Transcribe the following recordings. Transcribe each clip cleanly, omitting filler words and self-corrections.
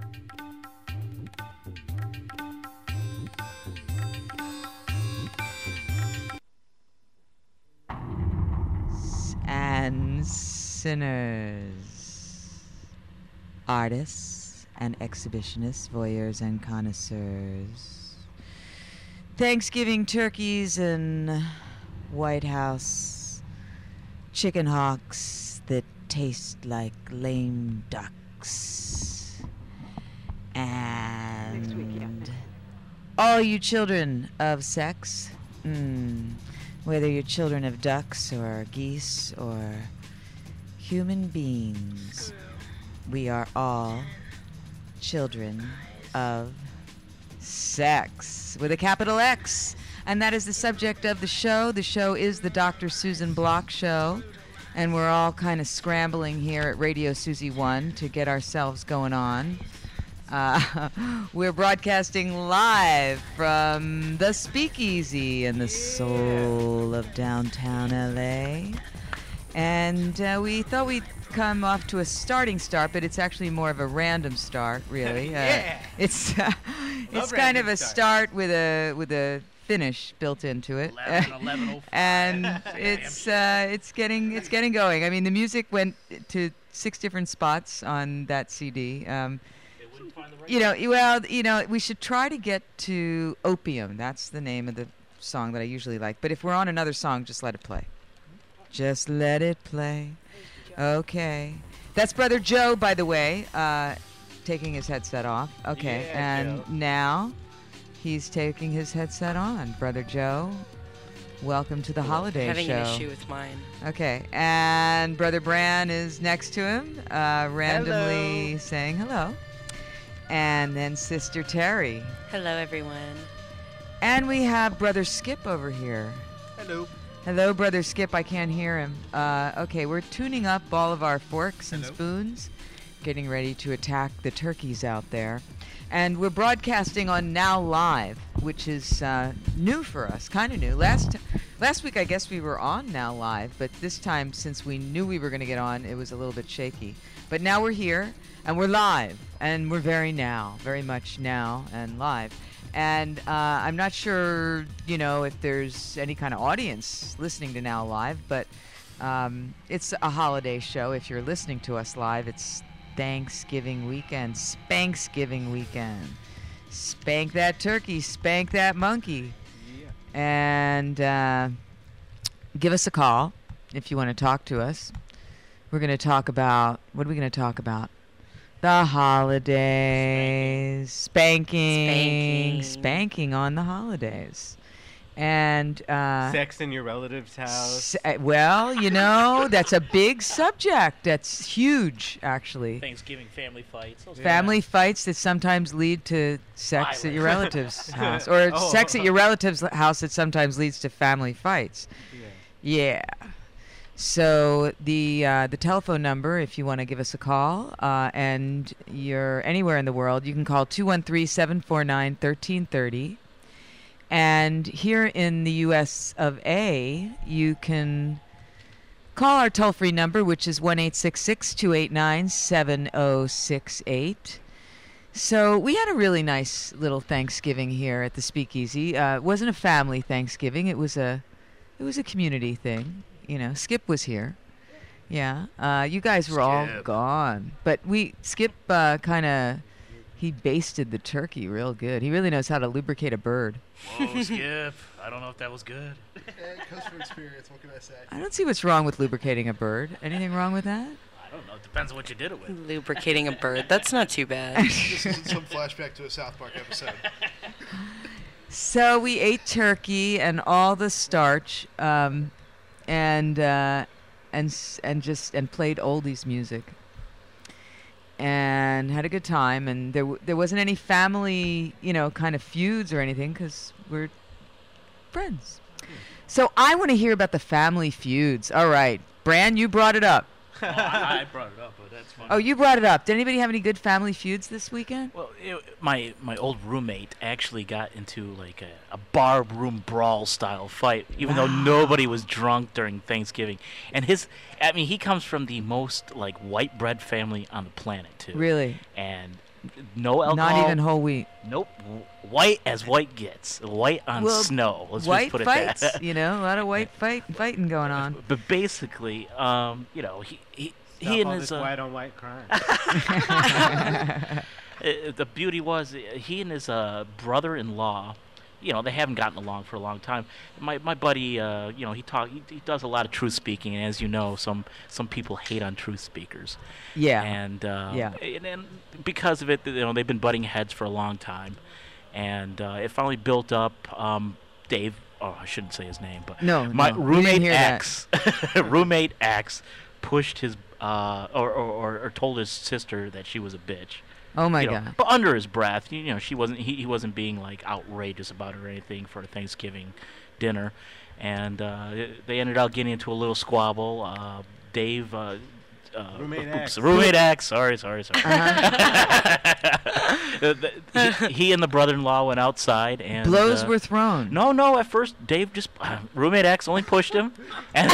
And sinners, artists and exhibitionists, voyeurs and connoisseurs. Thanksgiving turkeys and White House chicken hawks that taste like lame ducks. And all you children of sex, whether you're children of ducks or geese or human beings, we are all children of sex with a capital X. And that is the subject of the show. The show is the Dr. Susan Block Show. And we're all kind of scrambling here at Radio Susie 1 to get ourselves going on. We're broadcasting live from the Speakeasy in the soul of downtown LA. And we thought we'd come off to a starting start, but it's actually more of a random start, really. It's kind of a start with a finish built into it. 11:05. And it's getting going. I mean, the music went to 6 different spots on that CD. We should try to get to Opium. That's the name of the song that I usually like. But if we're on another song, just let it play. Just let it play. Okay. That's Brother Joe, by the way, taking his headset off. Okay. Yeah, and Joe. now he's taking his headset on. Brother Joe, welcome to the holiday Having show. an issue with mine. Okay. And Brother Bran is next to him, randomly Hello. saying hello. And then Sister Terry. Hello, everyone. And we have Brother Skip over here. Hello. Hello, Brother Skip. I can't hear him. Okay, we're tuning up all of our forks and Hello. spoons, getting ready to attack the turkeys out there. And we're broadcasting on Now Live, which is new for us, kind of new. Last week, I guess we were on Now Live, but this time, since we knew we were going to get on, it was a little bit shaky. But now we're here, and we're live, and we're very much now and live. And I'm not sure, if there's any kind of audience listening to Now Live, but it's a holiday show. If you're listening to us live, it's Thanksgiving weekend, Spanksgiving weekend. Spank that turkey, spank that monkey. Yeah. And give us a call if you want to talk to us. We're going to talk about, what are we going to talk about? The holidays. Spanking on the holidays. And Sex in your relative's house. that's a big subject. That's huge, actually. Thanksgiving family fights. Those Family fights that sometimes lead to sex at your Violence. relative's house, or sex at your relative's house that sometimes leads to family fights. Yeah. Yeah. So the telephone number, if you want to give us a call, and you're anywhere in the world, you can call 213-749-1330. And here in the U.S. of A, you can call our toll-free number, which is 1-866-289-7068. So we had a really nice little Thanksgiving here at the Speakeasy. It wasn't a family Thanksgiving. It was a community thing. Skip was here. Yeah. You guys were all Skip. gone. But Skip he basted the turkey real good. He really knows how to lubricate a bird. Whoa, Skip. I don't know if that was good. It comes from experience. What can I say? I don't see what's wrong with lubricating a bird. Anything wrong with that? I don't know. It depends on what you did it with. Lubricating a bird. That's not too bad. This is some flashback to a South Park episode. So we ate turkey and all the starch, and played oldies music, and had a good time. And there wasn't any family, kind of feuds or anything, because we're friends. So I want to hear about the family feuds. All right, Bran, you brought it up. Well, I brought it up, but that's fine. Oh, you brought it up. Did anybody have any good family feuds this weekend? Well, my old roommate actually got into like a bar room brawl style fight, even though nobody was drunk during Thanksgiving. And he comes from the most like white bread family on the planet too. Really? And No alcohol. Not even whole wheat. Nope. White as white gets. White on Well, snow. Let's White just put it fights, that. you know, a lot of white fighting going on. But basically, you know, he Stop and all his this white on white crime. the beauty was he and his brother-in-law, you know, they haven't gotten along for a long time. My buddy, you know, he does a lot of truth speaking, and as you know, some people hate on truth speakers. Yeah. And Yeah. and because of it, you know, they've been butting heads for a long time, and it finally built up. Dave, oh, I shouldn't say his name, but No, my no, we didn't roommate hear that. X, roommate X, pushed his or told his sister that she was a bitch. Oh my You know, God. but under his breath, you know, he wasn't being like outrageous about it or anything for Thanksgiving dinner, and they ended up getting into a little squabble. Dave, Roommate oops, X. roommate X. Sorry. Uh-huh. He and the brother-in-law went outside and Blows were thrown. No. At first, Dave just roommate X only pushed him, and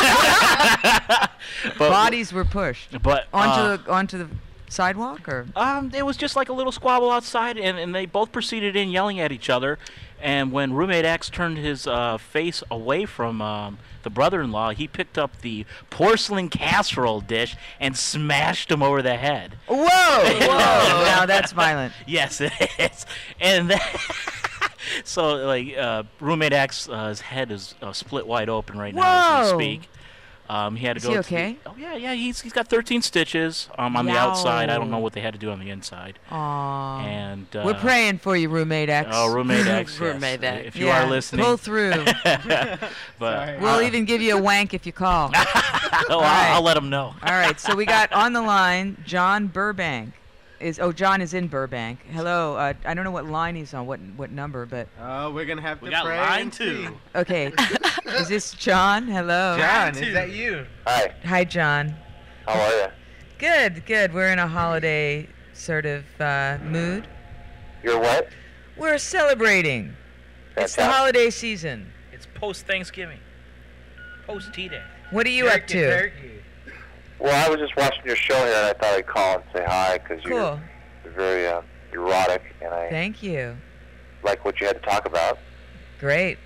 but, Bodies were pushed but onto the sidewalk, or it was just like a little squabble outside, and they both proceeded in yelling at each other. And when roommate X turned his face away from the brother-in-law, he picked up the porcelain casserole dish and smashed him over the head. whoa, now that's violent. Yes, it is. And then so, like, roommate X's head is split wide open right now as Whoa. we speak. He had to Is go. he to okay? Oh yeah. He's got 13 stitches on the outside. I don't know what they had to do on the inside. Aw. And We're praying for you, roommate X. Oh, roommate X. yes. Roommate X. If you Yeah, are listening, pull through. but Sorry. We'll even give you a wank if you call. I'll let him know. All right, so we got on the line John Burbank. John is in Burbank. Hello. I don't know what line he's on, what number, but Oh, we're gonna have to We got pray line and 2. see. okay. Is this John? Hello. John, is that you? Hi, Hi, John. how are you? Good. We're in a holiday sort of mood. You're what? We're celebrating. It's the Fantastic. holiday season. It's post Thanksgiving, post T-Day. What are you up to? Well, I was just watching your show here, and I thought I'd call and say hi because Cool. you're very erotic, and I Thank you. like what you had to talk about. Great.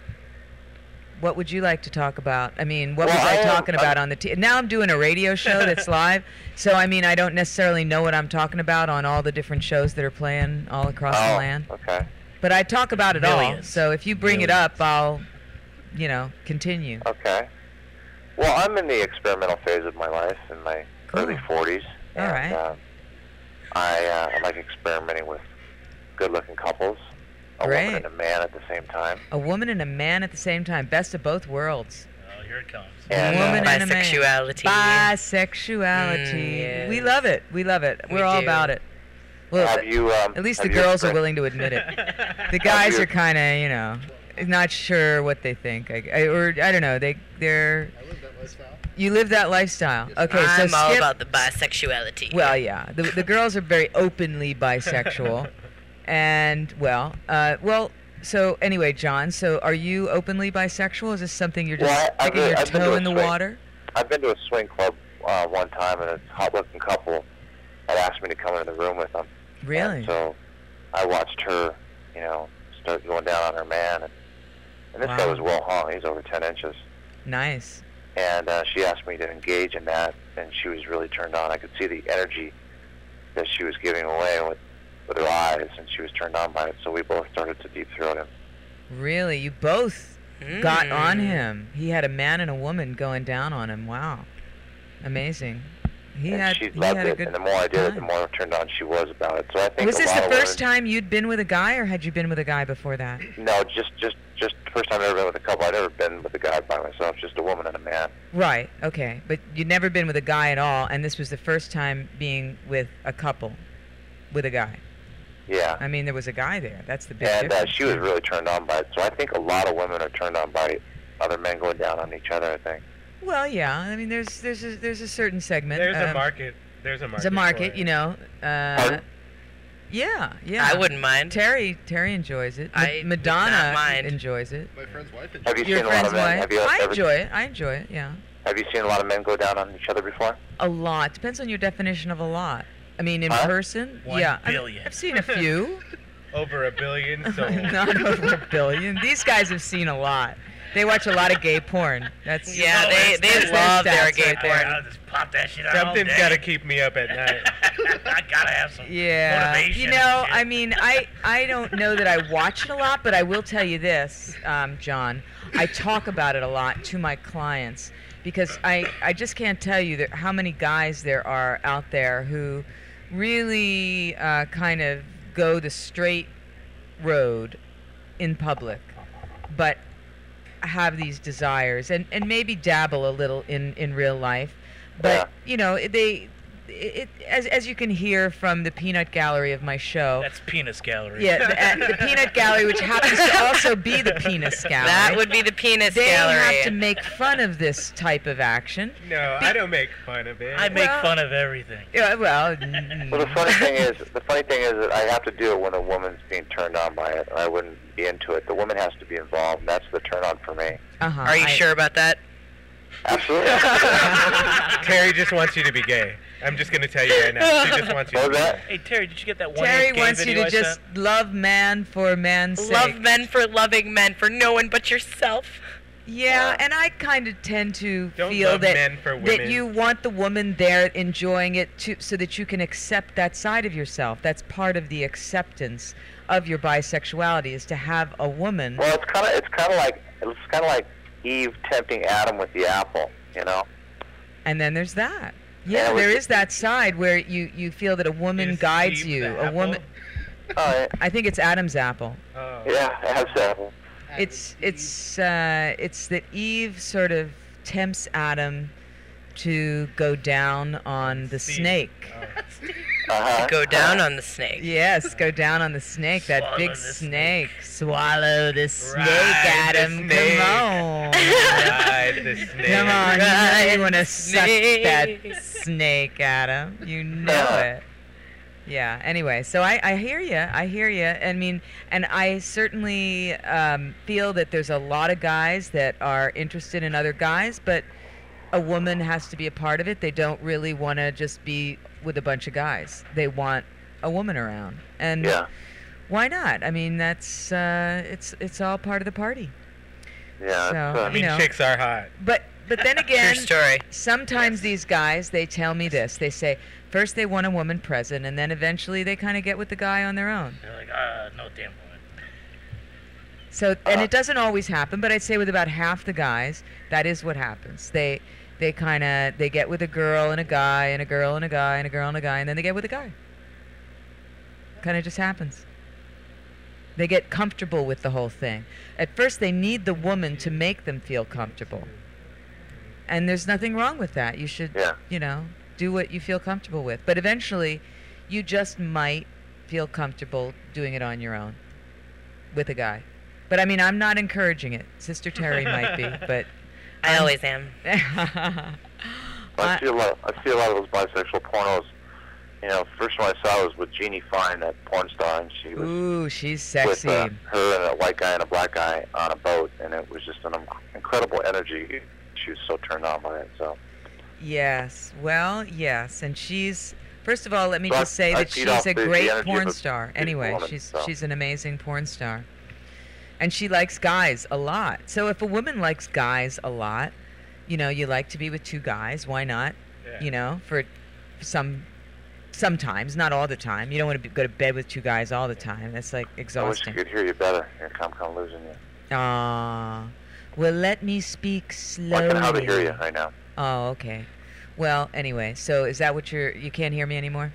What would you like to talk about? I mean, what Well, was I I am- talking about on the now I'm doing a radio show that's live. So I mean, I don't necessarily know what I'm talking about on all the different shows that are playing all across the Oh, land. okay, But I talk about it all. Millions. So if you bring it up, I'll, continue. okay. Well, I'm in the experimental phase of my life, in my early 40s. All and, right. I like experimenting with good-looking couples, a Great. woman and a man at the same time. A woman and a man at the same time. Best of both worlds. Oh, here it comes. And, Woman and a man. Bisexuality. Bisexuality. yes. We love it. We love it. We We're all do. about it. Well, have you? at least the have you girls are exper- willing to admit it. The guys you- are kind of, not sure what they think. Or I don't know. They're. I live that lifestyle. You live that lifestyle. Okay, so I'm all Skip. about the bisexuality. Well, yeah. The girls are very openly bisexual, and So anyway, John. So are you openly bisexual? Is this something you're just Well, I've sticking been- your I've been toe to in a the swing. water? I've been to a swing club one time, and a hot-looking couple had asked me to come into the room with them. Really? And so I watched her, start going down on her man, and this guy Wow. was well hung. He's over 10 inches. Nice. And she asked me to engage in that, and she was really turned on. I could see the energy that she was giving away with her eyes, and she was turned on by it. So we both started to deep throat him. Really? You both got on Mm. him. He had a man and a woman going down on him. Wow. Amazing. He and she had loved a it, good and the more I did it, the time. more turned on she was about it. So I think Was a this lot the of first women, time you'd been with a guy, or had you been with a guy before that? No, just the first time I've ever been with a couple. I've never been with a guy by myself, just a woman and a man. Right. Okay. But you'd never been with a guy at all, and this was the first time being with a couple, with a guy. Yeah. I mean, there was a guy there. That's the big And difference. she was really turned on by it. So I think a lot of women are turned on by other men going down on each other, I think. Well, yeah. I mean, there's a certain segment. There's a market. There's a market. There's a market, for it. Yeah. Yeah. I wouldn't mind. Terry enjoys it. I would Madonna not mind. enjoys it. My friend's wife enjoys Have you Your seen a lot friend's of men? wife. Have you I ever, enjoy it. Yeah. have you seen a lot of men go down on each other before? A lot. Depends on your definition of a lot. I mean, in Huh? person? 1 yeah. billion. I've seen a few. Over 1 billion sold. Not over 1 billion. These guys have seen a lot. They watch a lot of gay porn. That's Yeah, they that's love their stats gay right there. porn. I'll just pop that shit out all Something's day. got to keep me up at night. I gotta have some Yeah, motivation. you and know, shit. I mean, I don't know that I watch it a lot, but I will tell you this, John. I talk about it a lot to my clients because I just can't tell you how many guys there are out there who really kind of go the straight road in public, but have these desires and maybe dabble a little in real life, but you know as you can hear from the peanut gallery of my show. That's penis gallery. Yeah, the peanut gallery, which happens to also be the penis gallery. That would be the penis they gallery. have to make fun of this type of action. No, I don't make fun of it. I make Well- fun of everything. Yeah, well, Well, the funny thing is that I have to do it when a woman's being turned on by it. I wouldn't be into it. The woman has to be involved. And that's the turn on for me. uh-huh. Are you sure about that? Absolutely. Terry just wants you to be gay. I'm just going to tell you right now. She just wants you What to was be that? gay. Hey Terry, did you get that one Terry gay wants you video to I just sent? love man for man's sake. Love men for loving men, for no one but yourself. Yeah, and I kind of tend to Don't feel love that men for that women. you want the woman there enjoying it too, so that you can accept that side of yourself. That's part of the acceptance of your bisexuality, is to have a woman. Well, it's kind of like Eve tempting Adam with the apple. You know. And then there's that. Yeah, Yeah, it there was- is that side where you feel that a woman Is guides Eve you. the A apple? woman. Oh, I think it's Adam's apple. Oh. yeah, it has apple. It's that Eve sort of tempts Adam to go down on the Steve. snake. Uh-huh. Go down on the snake. Yes, go down on the snake, that Swallow big the snake. Swallow the snake, Ride the Adam. snake. Come on. Ride the snake. Come on, you know Ride you want to the suck snake. that snake, Adam. You know it. Yeah. Anyway, so I hear you. I hear you. I mean, and I certainly feel that there's a lot of guys that are interested in other guys, but a woman has to be a part of it. They don't really want to just be with a bunch of guys. They want a woman around, and Yeah. why not? I mean, that's it's all part of the party. Yeah. So, it's, I mean, you know. chicks are hot. But then again, True story. sometimes these guys, they tell me this. They say first they want a woman present, and then eventually they kind of get with the guy on their own. They're like, no damn woman. So, and it doesn't always happen, but I'd say with about half the guys, that is what happens. They get with a girl and a guy and a girl and a guy and a girl and a guy, and then they get with a guy. Kind of just happens. They get comfortable with the whole thing. At first, they need the woman to make them feel comfortable. And there's nothing wrong with that. You should, Yeah. you know, do what you feel comfortable with. But eventually, you just might feel comfortable doing it on your own with a guy. But I mean, I'm not encouraging it. Sister Terry might be, but I always am. I see a lot of those bisexual pornos. You know, first one I saw was with Jeannie Fine, that porn star, and she was Ooh, she's with sexy. her and a white guy and a black guy on a boat, and it was just an incredible energy. She was so turned on by it. So Yes. Well, yes. And she's, first of all, let me So just say I that feed she's off a the great energy of porn a star. beautiful Anyway, woman, she's so. she's an amazing porn star. And she likes guys a lot. So if a woman likes guys a lot, you know, you like to be with two guys, why not? Yeah. You know, for sometimes, not all the time. You don't want to go to bed with two guys all the time. That's like I wish I exhausting. could hear you better. Here, I'm losing you. Aw. Well, let me speak slowly. I can hardly hear you right now. Oh, okay. Well, anyway, so is that what you can't hear me anymore?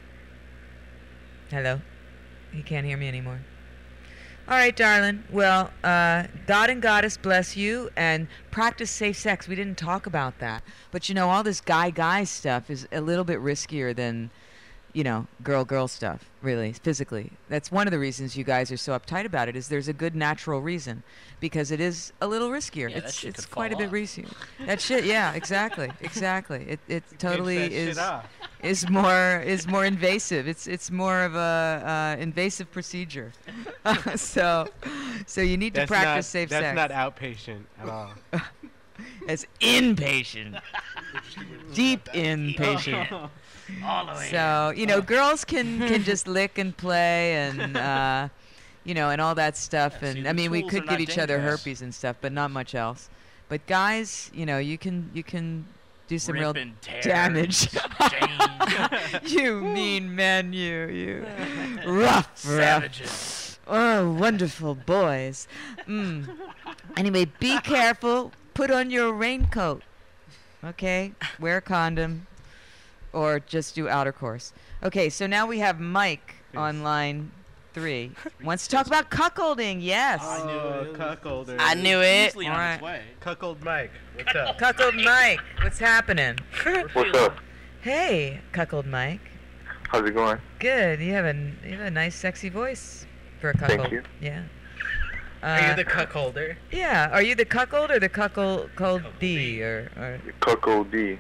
Hello? You can't hear me anymore. All right, darling. Well, God and Goddess bless you, and practice safe sex. We didn't talk about that. But, you know, all this guy stuff is a little bit riskier than, you know, girl stuff, really, physically. That's one of the reasons you guys are so uptight about it, is there's a good natural reason, because it is a little riskier. Yeah, that it's shit it's could quite a fall bit off. riskier. That shit, yeah, exactly. It totally that shit is off. is more invasive. It's more of a invasive procedure. so you need to That's practice not, safe that's sex. not outpatient at all. It's inpatient. Deep inpatient. All the way. So, girls can just lick and play and, and all that stuff. Yeah, And see, I the mean, we tools could are give not each other dangerous. herpes and stuff, but not much else. But guys, you can do some real Rip and tear, damage. exchange. You mean men, you rough. Savages. Oh, wonderful boys. Anyway, be careful. Put on your raincoat. Okay? Wear a condom. Or just do outer course. Okay, so now we have Mike on line 3. Wants to talk about cuckolding. Yes. Cuckolder. I knew it. Easily on Alright. its way. Cuckold Mike. What's up? Cuckold Mike. What's happening? What's up? Hey, Cuckold Mike. How's it going? Good. You have a nice, sexy voice for a cuckold. Thank you. Yeah. Are you the cuckolder? Yeah. Are you the cuckold or the cuckoldee or Cuckold D.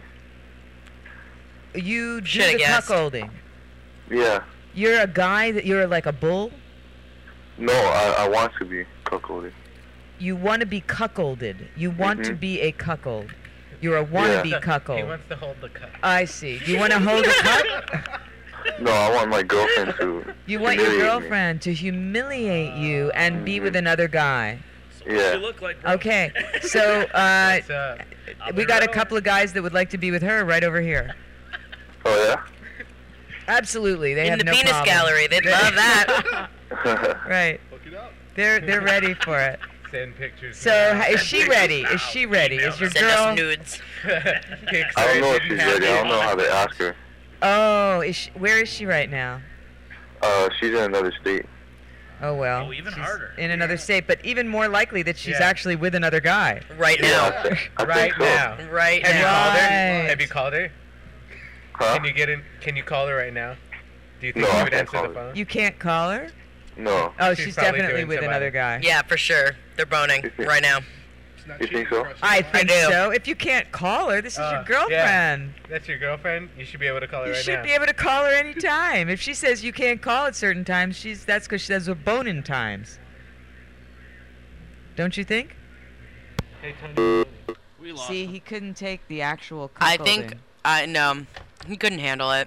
you do Shoulda the guessed. cuckolding? Yeah. You're a guy that you're like a bull. No, I want to be cuckolded. You want to be cuckolded. You want to Mhm. be a cuckold. You're a wannabe He cuckold. wants to hold the cup. I see. Do you want to hold a cup? No, I want my girlfriend to. You want your humiliate me. girlfriend to humiliate you and be with another guy. Yeah. You look like. bro. Okay. So What's up? we got a couple of guys that would like to be with her right over here. Oh yeah. Absolutely. They In have the no penis problem. gallery. They'd love that. Right. Hook it up. They're ready for it. Send pictures. So now. is she ready? Is she ready? Is your Send us girl? nudes. I don't know if she's ready. I don't know how to ask her. Oh, where is she right now? She's in another state. Oh well. Oh, even she's harder. in another state, but even more likely that she's Yeah. actually with another guy. Right Yeah, now. I Right think so. now. Right Have you now. called her? Right. Have you called her? Huh? Can you get in? Can you call her right now? Do you think No, she I would can't answer call the her. phone? You can't call her? No. Oh, She's she's probably definitely doing with somebody. another guy. Yeah, for sure. They're boning right now. It's not You cheating, think so? crushing I it. think do. so. If you can't call her, this is your Yeah. girlfriend. That's your girlfriend. You should be able to call her You right should now. be able to call her anytime. If she says you can't call at certain times, that's because she does her boning times. Don't you think? Hey, Tony. We lost See, him. he couldn't take the actual I cuckolding. think, no, he couldn't handle it.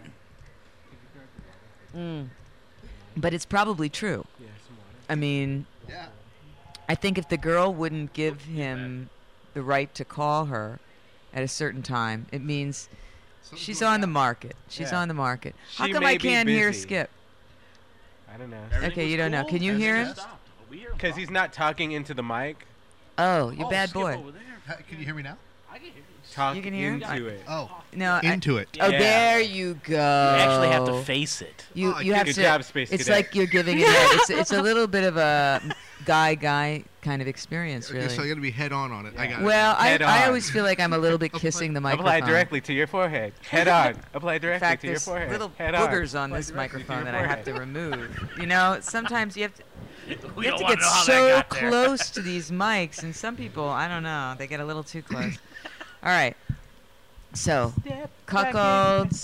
But it's probably true. I mean, Yeah. I think if the girl wouldn't give him the right to call her at a certain time, it means Something's she's going on the down. market. She's Yeah. on the market. How She come may I be can't hear busy. Skip? I don't know. Everything Okay, was you don't know. cool, Can you everything hear just him? stopped. We hear him Because fine. he's not talking into the mic. Oh, you bad Skip boy. over there. Can you hear me now? I can hear you. Talk You can hear him? into it. Oh, No, into it. oh, Yeah. there you go. You actually have to face it. You Oh, you have Good to. job, Space It's Cadet. like you're giving it. It's a little bit of a guy kind of experience, Okay, so I really. got to be head on it. I got Well, it. I Head I on. always feel like I'm a little bit kissing the microphone. Apply directly to your forehead. Head on. Apply In directly fact, to your there's forehead. little Head boogers on Apply this directly to microphone your that I have to forehead. remove. You know, sometimes you have to. We You have don't to wanna get know how that so got there. close to these mics, and some people, I don't know, they get a little too close. All right. So, cuckolds.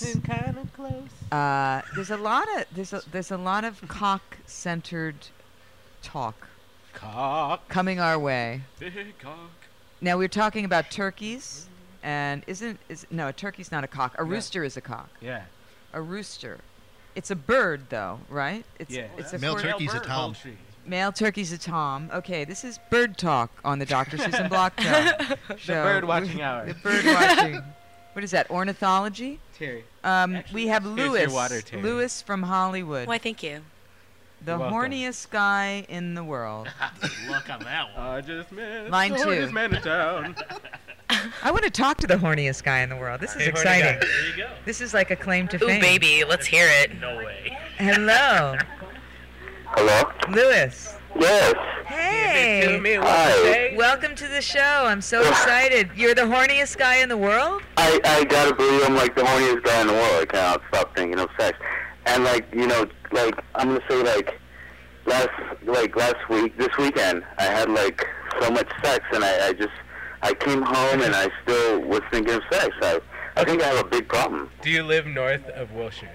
There's a lot of cock-centered talk Cock. coming our way. Big cock. Now we're talking about turkeys, and no, a turkey's not a cock. A rooster is a cock. Yeah. A rooster. It's a bird, though, right? Yeah. It's a Male court- turkey's a bird. tom. Poultry. Male turkey's a tom. Okay, this is bird talk on the Dr. Susan Block show. bird watching hour. The bird watching. What is that? Ornithology? Terry. We have Here's Lewis. your water, Terry. Lewis from Hollywood. Why, thank you. The You're welcome. horniest guy in the world. Look on that one. I just met Mine the too. horniest man in town. I want to talk to the horniest guy in the world. This is Hey, horny exciting. guy. There you go. This is like a claim to Ooh, fame. baby, let's hear it. No way. Hello, Hello? Lewis. Yes. Hey. To me, what Hi. to say? Welcome to the show. I'm so excited. You're the horniest guy in the world? I gotta believe I'm like the horniest guy in the world. I cannot stop thinking of sex. And like, you know, like I'm gonna say like last week, this weekend, I had like so much sex, and I came home and I still was thinking of sex. I think I have a big problem. Do you live north of Wilshire?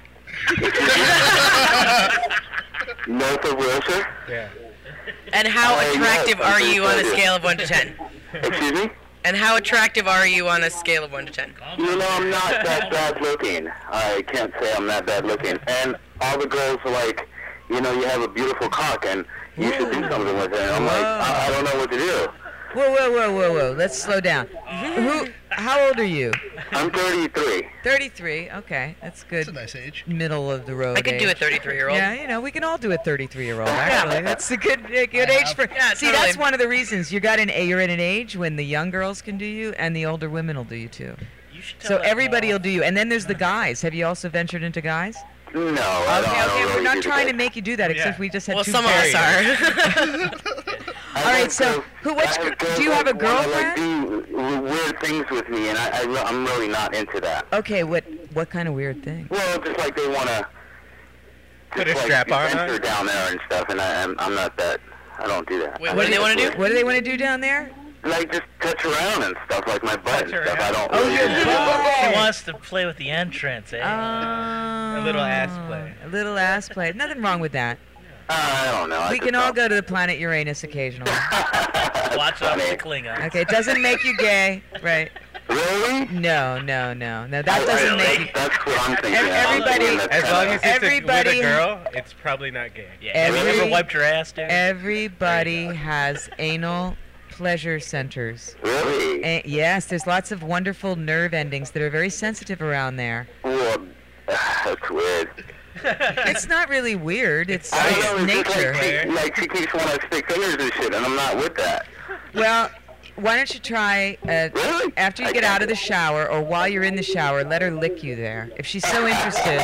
North of Wilshire? Yeah. And how Yes, attractive I'm are pretty you on a excited. scale of 1 to 10? Excuse me? And how attractive are you on a scale of 1 to 10? You know, I'm not that bad looking. I can't say I'm that bad looking. And all the girls are like, you know, you have a beautiful cock and you should do something with it. And I'm like, I don't know what to do. Whoa. Let's slow down. How old are you? I'm 33. 33. Okay, that's good. That's a nice age. Middle of the road. I could do a age. 33-year-old. Yeah, you know, we can all do a 33-year-old. Actually, that's a good age for. Yeah, See, totally. that's one of the reasons you're at an age when the young girls can do you and the older women will do you too. You should tell So that everybody to will do you, and then there's the guys. Have you also ventured into guys? No, I don't Okay, really we're not do trying to that. make you do that, except Yeah. we just had Well, two. some of us guys. are. I All right, like so girls- do girls you have a that wanna, like, girlfriend? do weird things with me, and I'm really not into that. Okay, what kind of weird thing? Well, just like they want to Put a strap on venture her? down there and stuff, and I'm not that. I don't do that. Wait, what do they want to do? What do they want to do down there? Like just touch around and stuff, like my butt and Touch stuff. I don't. Oh, really your do that. butt. She wants to play with the entrance, eh? A little ass play. A little ass play. Nothing wrong with that. I don't know. We can all go to the planet Uranus occasionally. Watch out for funny. the Klingons. Okay, it doesn't make you gay, right? Really? No. That doesn't make you. That's what I'm thinking. Everybody- That's As long kinda- as it's with Everybody- a girl, it's probably not gay. Yeah. Have you Every- ever wiped your ass, dude? Everybody has anal pleasure centers. Really? Yes, there's lots of wonderful nerve endings that are very sensitive around there. Well, that's weird. It's not really weird. It's I don't know. It's just nature. like she keeps wanting to stick fingers and shit, and I'm not with that. Well, why don't you try Really? after you get out of the shower or while you're in the shower, let her lick you there. If she's so interested.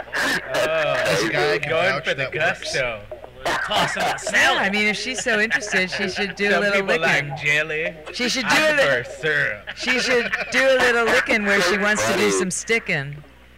Oh, guy can going vouch for the that works. gusto. Tossing that Yeah, salad. I mean, if she's so interested, she should do a Some little people licking. like jelly. She should I do a prefer little. syrup. She should do a little licking where she wants to do some sticking.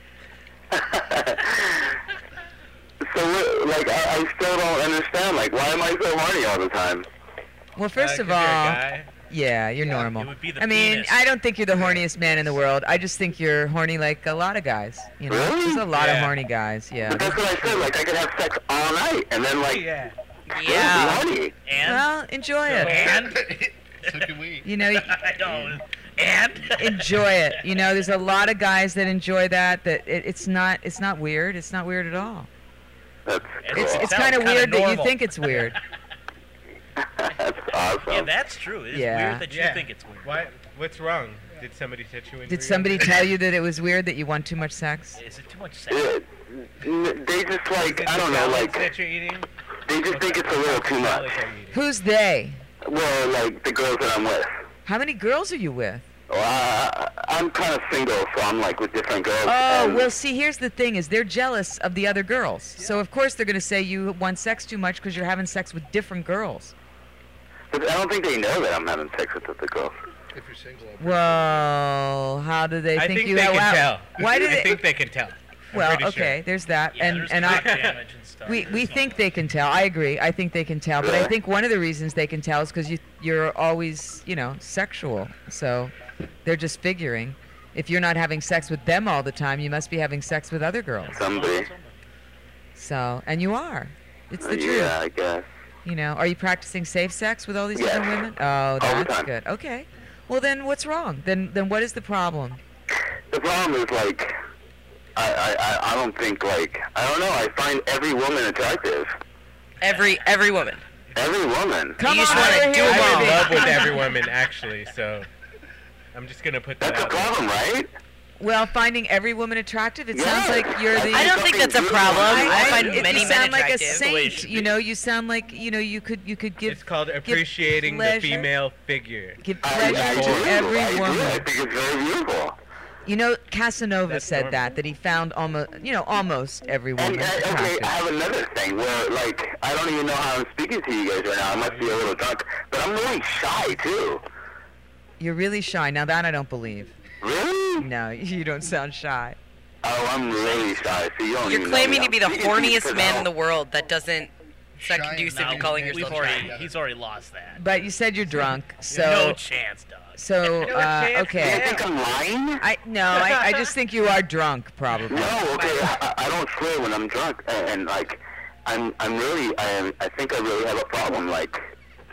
So, like, I still don't understand. Like, why am I so horny all the time? Well, first 'Cause of you're a all, guy. yeah, you're normal. It would be the I mean, penis. I don't think you're the horniest man in the world. I just think you're horny like a lot of guys. You know, Really? there's a lot of Yeah. horny guys. Yeah. But that's what I said. Like, I could have sex all night, and then, like, Yeah. still Yeah. be horny. And? Well, enjoy it. And? So can we. You know, I don't. And? enjoy it. You know, there's a lot of guys that enjoy that. It's not weird. It's not weird at all. That's cool. It's Sounds kind of kinda weird that you normal. think it's weird. That's awesome. Yeah, that's true. It is Yeah. weird that you Yeah. think it's weird. Why? What's wrong? Did somebody touch you in? Did somebody tell you that it was weird that you want too much sex? Is it too much Yeah, salad? they just, like, I don't know, like, that you're eating? they just think it's a little too much. Salads are you eating? Who's they? Well, like, the girls that I'm with. How many girls are you with? Well, I'm kind of single, so I'm, like, with different girls. Oh, and- well, see, here's the thing is they're jealous of the other girls. So, of course, they're going to say you want sex too much because you're having sex with different girls. But I don't think they know that I'm having sex with the girls. If you're single. Well, how do they I think think you they have can wow. tell. Why do I they? think they can tell. I'm Well, pretty okay, sure. there's that, Yeah, and there's and cock I. damage and stuff. We There's think they can tell. I agree. I think they can tell. But I Really? think one of the reasons they can tell is because you're always, sexual. So they're just figuring. If you're not having sex with them all the time, you must be having sex with other girls. Somebody. So, and you are. It's the truth. Yeah, I guess. Are you practicing safe sex with all these Yes. different women? Oh, All the that's time. good. Okay. Well, then what's wrong? Then what is the problem? The problem is, like, I don't think, like, I don't know, I find every woman attractive. Every woman. Every woman. Come You just on, wanna we're do here, them all. I'm in baby. love with every woman, actually. So I'm just gonna put that That's a out there. problem, right? Well, finding every woman attractive, it sounds Yes. like you're the. I don't think that's a problem. I find you many men sound like a attractive. the way it saint. should You be. know, you sound like you could give It's called appreciating the pleasure. female figure. give I pleasure do. to every I do. I woman. think it's very beautiful. You know, Casanova That's said normal. that he found almost every And, woman okay, I attractive. have another thing where, like, I don't even know how I'm speaking to you guys right now. I must be a little drunk. But I'm really shy, too. You're really shy. Now that I don't believe. Really? No, you don't sound shy. Oh, I'm really shy. So you don't You're even claiming know to me. be the You can see horniest it man in the now. world. That doesn't. It's not Shy conducive and to calling loud. We've yourself already, shy. he's already lost that. But you said you're drunk, no so chance, dog. so No chance. Do you okay. think I'm lying? I just think you are drunk, probably. No, okay. I don't swear when I'm drunk, and like, I think I really have a problem, like,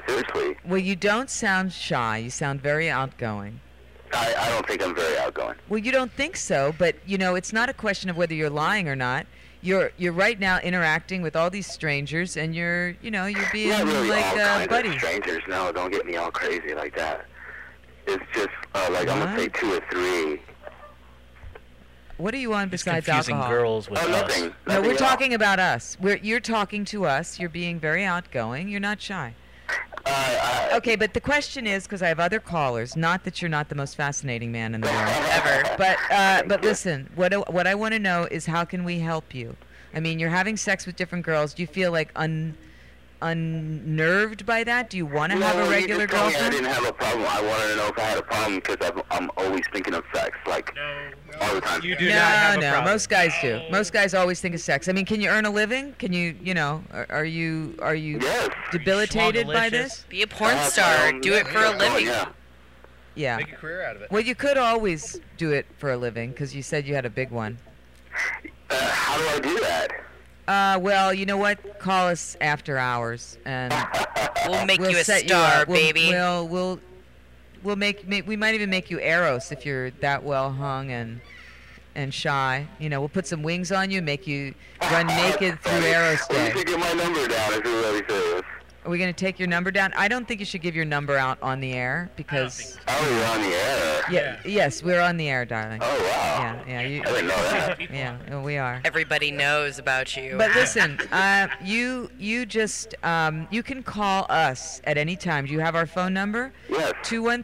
Seriously. Well, you don't sound shy. You sound very outgoing. I don't think I'm very outgoing. Well, you don't think so, but you know, it's not a question of whether you're lying or not. You're right now interacting with all these strangers, and you're being Not really like all a kinds buddy. of strangers. No, don't get me all crazy like that. It's just like I'm gonna say What? 2 or 3. What are you on He's besides confusing alcohol? girls with Oh, us. nothing. No, Nothing we're at all. talking about us. You're talking to us. You're being very outgoing. You're not shy. Okay, but the question is, because I have other callers, not that you're not the most fascinating man in the world, Ever. but listen, what I want to know is how can we help you? I mean, you're having sex with different girls. Do you feel like unnerved by that? Do you want to have a regular you just told me I girlfriend? didn't have a problem. I wanted to know if I had a problem because I'm always thinking of sex, like all the time. You do not have a No, problem. most guys do. Most guys always think of sex. I mean, can you earn a living? Can you, are you Yes. debilitated by Schmaldelicious. this? Be a porn star. Do it for a living. Yeah. Yeah. Make a career out of it. Well, you could always do it for a living because you said you had a big one. How do I do that? Well, you know what? Call us after hours, and We'll make we'll you a set star, you up. baby. We'll make we might even make you Eros if you're that well hung and shy. You know, we'll put some wings on you, make you run naked through Eros Well, you Day. should get my number down if you're really serious. Are we going to take your number down? I don't think you should give your number out on the air because. Oh, you're on the air. Yeah. Yes, we're on the air, darling. Oh, wow. Yeah. You, I didn't know that. yeah, we are. Everybody knows about you. But listen, you just you can call us at any time. Do you have our phone number? Yes.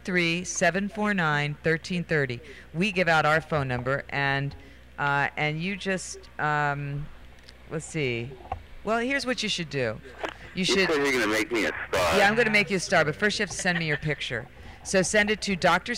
213-749-1330. We give out our phone number, and you just let's see. Well, here's what you should do. You You should. said you're gonna make me a star. Yeah, I'm going to make you a star, but first you have to send me your picture. So send it to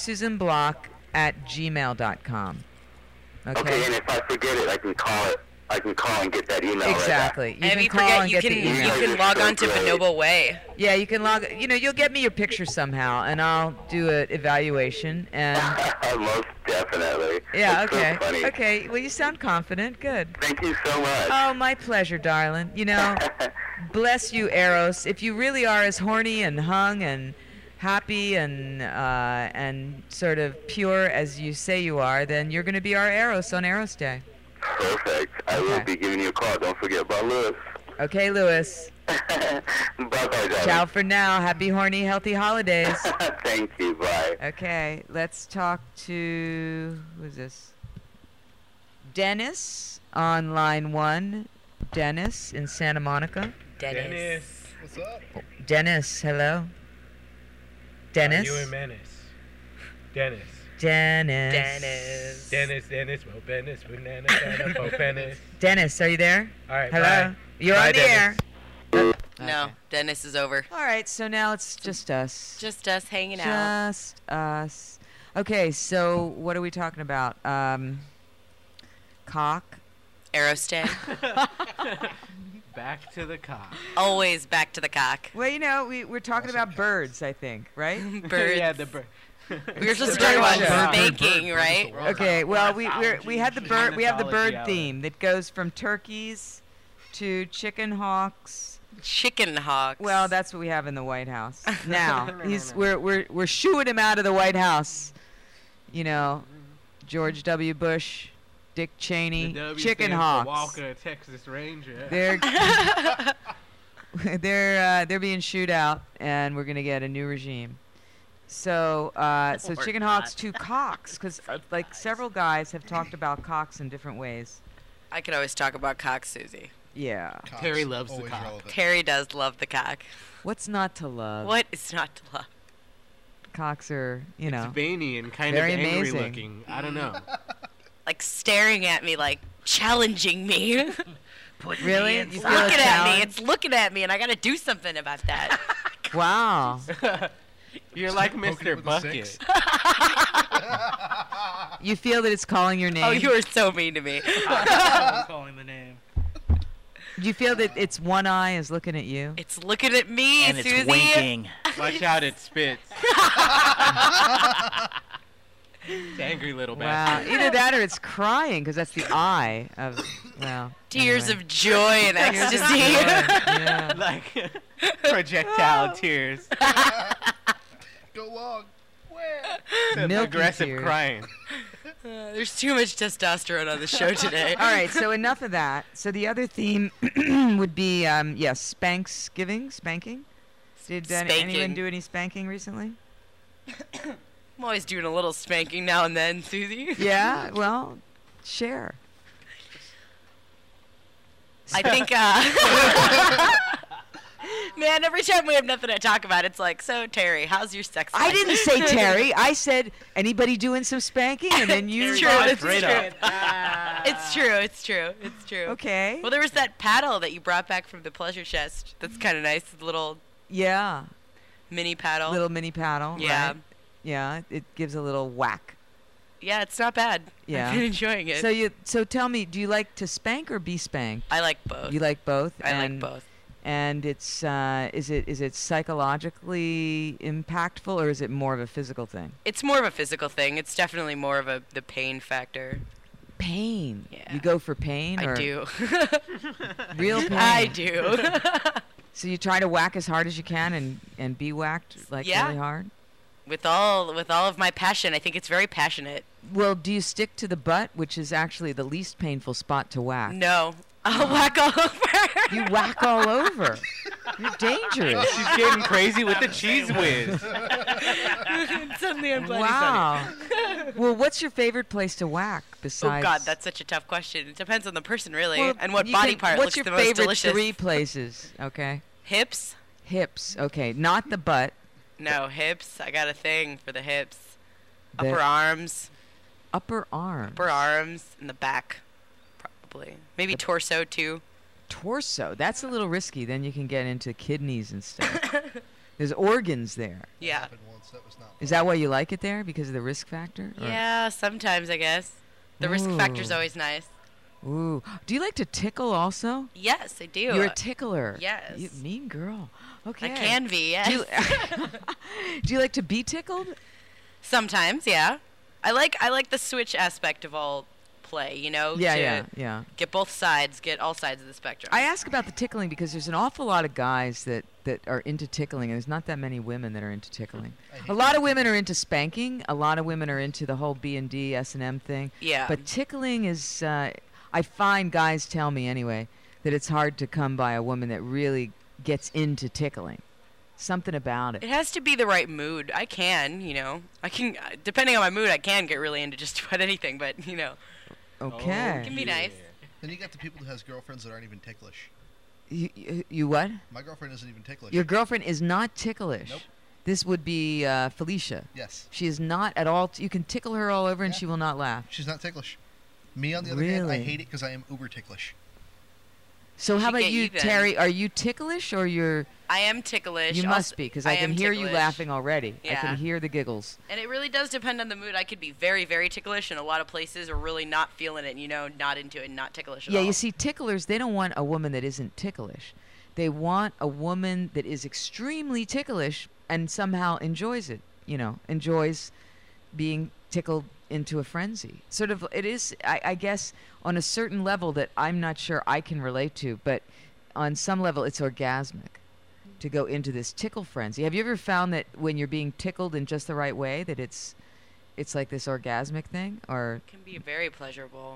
drsusanblock@gmail.com. Okay, and if I forget it, I can call it. I can call and get that email. Exactly. You And if can you call forget, and you get can the you email. can log on to Bonobo Way. Yeah, you can log. You'll get me your picture somehow, and I'll do an evaluation. And Right away. Most definitely. yeah, That's okay, So funny. okay. Well, you sound confident. Good. Thank you so much. Oh, my pleasure, darling. Bless you, Eros. If you really are as horny and hung and happy and sort of pure as you say you are, then you're going to be our Eros on Eros Day. Perfect. I will Okay. be giving you a call. Don't forget about Lewis. Okay, Lewis. Bye-bye, darling. Ciao for now. Happy, horny, healthy holidays. Thank you. Bye. Okay, let's talk to who's this? Dennis on line 1. Dennis in Santa Monica. Dennis. What's up? Dennis, hello. Dennis. You and Menace. Dennis. Dennis. Dennis. Dennis, Mo Dennis, Banana, Banana, Mo Dennis. Dennis, are you there? All right, Hello. bye. You're Bye, on the Dennis. air. No, Okay. Dennis is over. All right, so now it's just us. Just us hanging out. Just us. Okay, so what are we talking about? Cock. Eros Day. Back to the cock. Always back to the cock. Well, we're talking about birds, I think, right? Birds. Yeah, the bird. We were supposed to Bird talk show. about spanking, right? Okay, well, we had the bird. We have the bird Ornithology hour. theme that goes from turkeys to chicken hawks. Chicken hawks. Well, that's what we have in the White House now. We're shooing him out of the White House. George W. Bush, Dick Cheney, The W chicken stands for hawks. Walker, Texas Ranger. They're they're being shooed out, and we're gonna get a new regime. So We're chicken not. hawks to cocks, because like several guys have talked about cocks in different ways. I could always talk about cock, Susie. Yeah. Cock's Terry loves the always cock. relevant. Terry does love the cock. What's not to love? What is not to love? Cocks are, It's veiny and kind Very of angry amazing. looking. I don't know. Like staring at me, like challenging me. Put Really? me You in feel looking a at me. challenge? It's looking at me, and I gotta do something about that. Wow. You're like Poking it Mr. with a Bucket. six. You feel that it's calling your name? Oh, you are so mean to me. I'm calling the name. Do you feel that its one eye is looking at you? It's looking at me, And it's Susie. winking. Watch out, it spits. It's angry little Wow. bastard. Either that or it's crying because that's the eye of. Well. Tears anyway. of joy and ecstasy. Yeah. Like projectile tears. Go long. Where? Milky Aggressive tears. crying. There's too much testosterone on the show today. All right, so enough of that. So the other theme would be, yes, spanking. Did anyone Spanking. do any spanking recently? I'm always doing a little spanking now and then, Susie. Yeah, well, share. I think, man, every time we have nothing to talk about, it's like, so, Terry, how's your sex life? I didn't say Terry. I said anybody doing some spanking, and then you. It's true. brought- It's true. straight up. It's true. It's true. It's true. Okay. Well, there was that paddle that you brought back from the pleasure chest. That's kind of nice. The little Yeah, mini paddle. little mini paddle. Yeah. Right? Yeah, it gives a little whack. Yeah, it's not bad. Yeah. I've been enjoying it. So tell me, do you like to spank or be spanked? I like both. You like both. I like and- both. And it's is it psychologically impactful or is it more of a physical thing? It's more of a physical thing. It's definitely more of the pain factor. Pain. Yeah. You go for pain I or do. real pain. I do. So you try to whack as hard as you can and be whacked like Yeah. really hard? with all of my passion. I think it's very passionate. Well, do you stick to the butt, which is actually the least painful spot to whack? No. I'll whack all over. You whack all over. You're dangerous. She's getting crazy with the cheese whiz. Suddenly I'm bloody Wow. Well, what's your favorite place to whack Oh besides? God, that's such a tough question. It depends on the person, really, Well, and what you body can- part what's looks your the most favorite delicious. 3 places? Okay. Hips? Hips. Okay, not the butt. No, hips. I got a thing for the hips. The Upper arms. upper arm. Upper arms and the back, probably. Maybe torso too. Torso. That's a little risky. Then you can get into kidneys and stuff. There's organs there. Yeah. Happened once, that was not Is that why you like it there? Because of the risk factor? Or- Yeah, sometimes I guess. The risk factor's Ooh. always nice. Ooh. Do you like to tickle also? Yes, I do. You're a tickler. Yes. You mean girl. Okay. I can be, yes. Do you, do you like to be tickled? Sometimes, yeah. I like the switch aspect of all play, you know? Yeah, to yeah. Get both sides, get all sides of the spectrum. I ask about the tickling because there's an awful lot of guys that are into tickling, and there's not that many women that are into tickling. A lot of women are into spanking. A lot of women are into the whole B&D, S&M thing. Yeah. But tickling is, I find guys tell me anyway, that it's hard to come by a woman that really gets into tickling. Something about It it. has to be the right mood. I can, I can, depending on my mood, I can get really into just about anything, but, Okay. it can be nice. Then you got the people who has girlfriends that aren't even ticklish. You what? My girlfriend isn't even ticklish. Your girlfriend is not ticklish. Nope. This would be Felicia. Yes. She is not at all. You can tickle her all over and Yeah. she will not laugh. She's not ticklish. Me, on the other hand, I Really? hate it because I am uber ticklish. So how should about get you, you then. Terry? Are you ticklish or you're? I am ticklish. You also- must be because I can am hear you ticklish. laughing already. I Yeah. can hear the giggles. And it really does depend on the mood. I could be very, very ticklish in a lot of places or really not feeling it, not into it, not ticklish at Yeah, all. you see, ticklers, they don't want a woman that isn't ticklish. They want a woman that is extremely ticklish and somehow enjoys it. Enjoys being tickled into a frenzy. Sort of, it is, I guess, on a certain level that I'm not sure I can relate to, but on some level it's orgasmic to go into this tickle frenzy. Have you ever found that when you're being tickled in just the right way that it's like this orgasmic thing? Or It can be very pleasurable.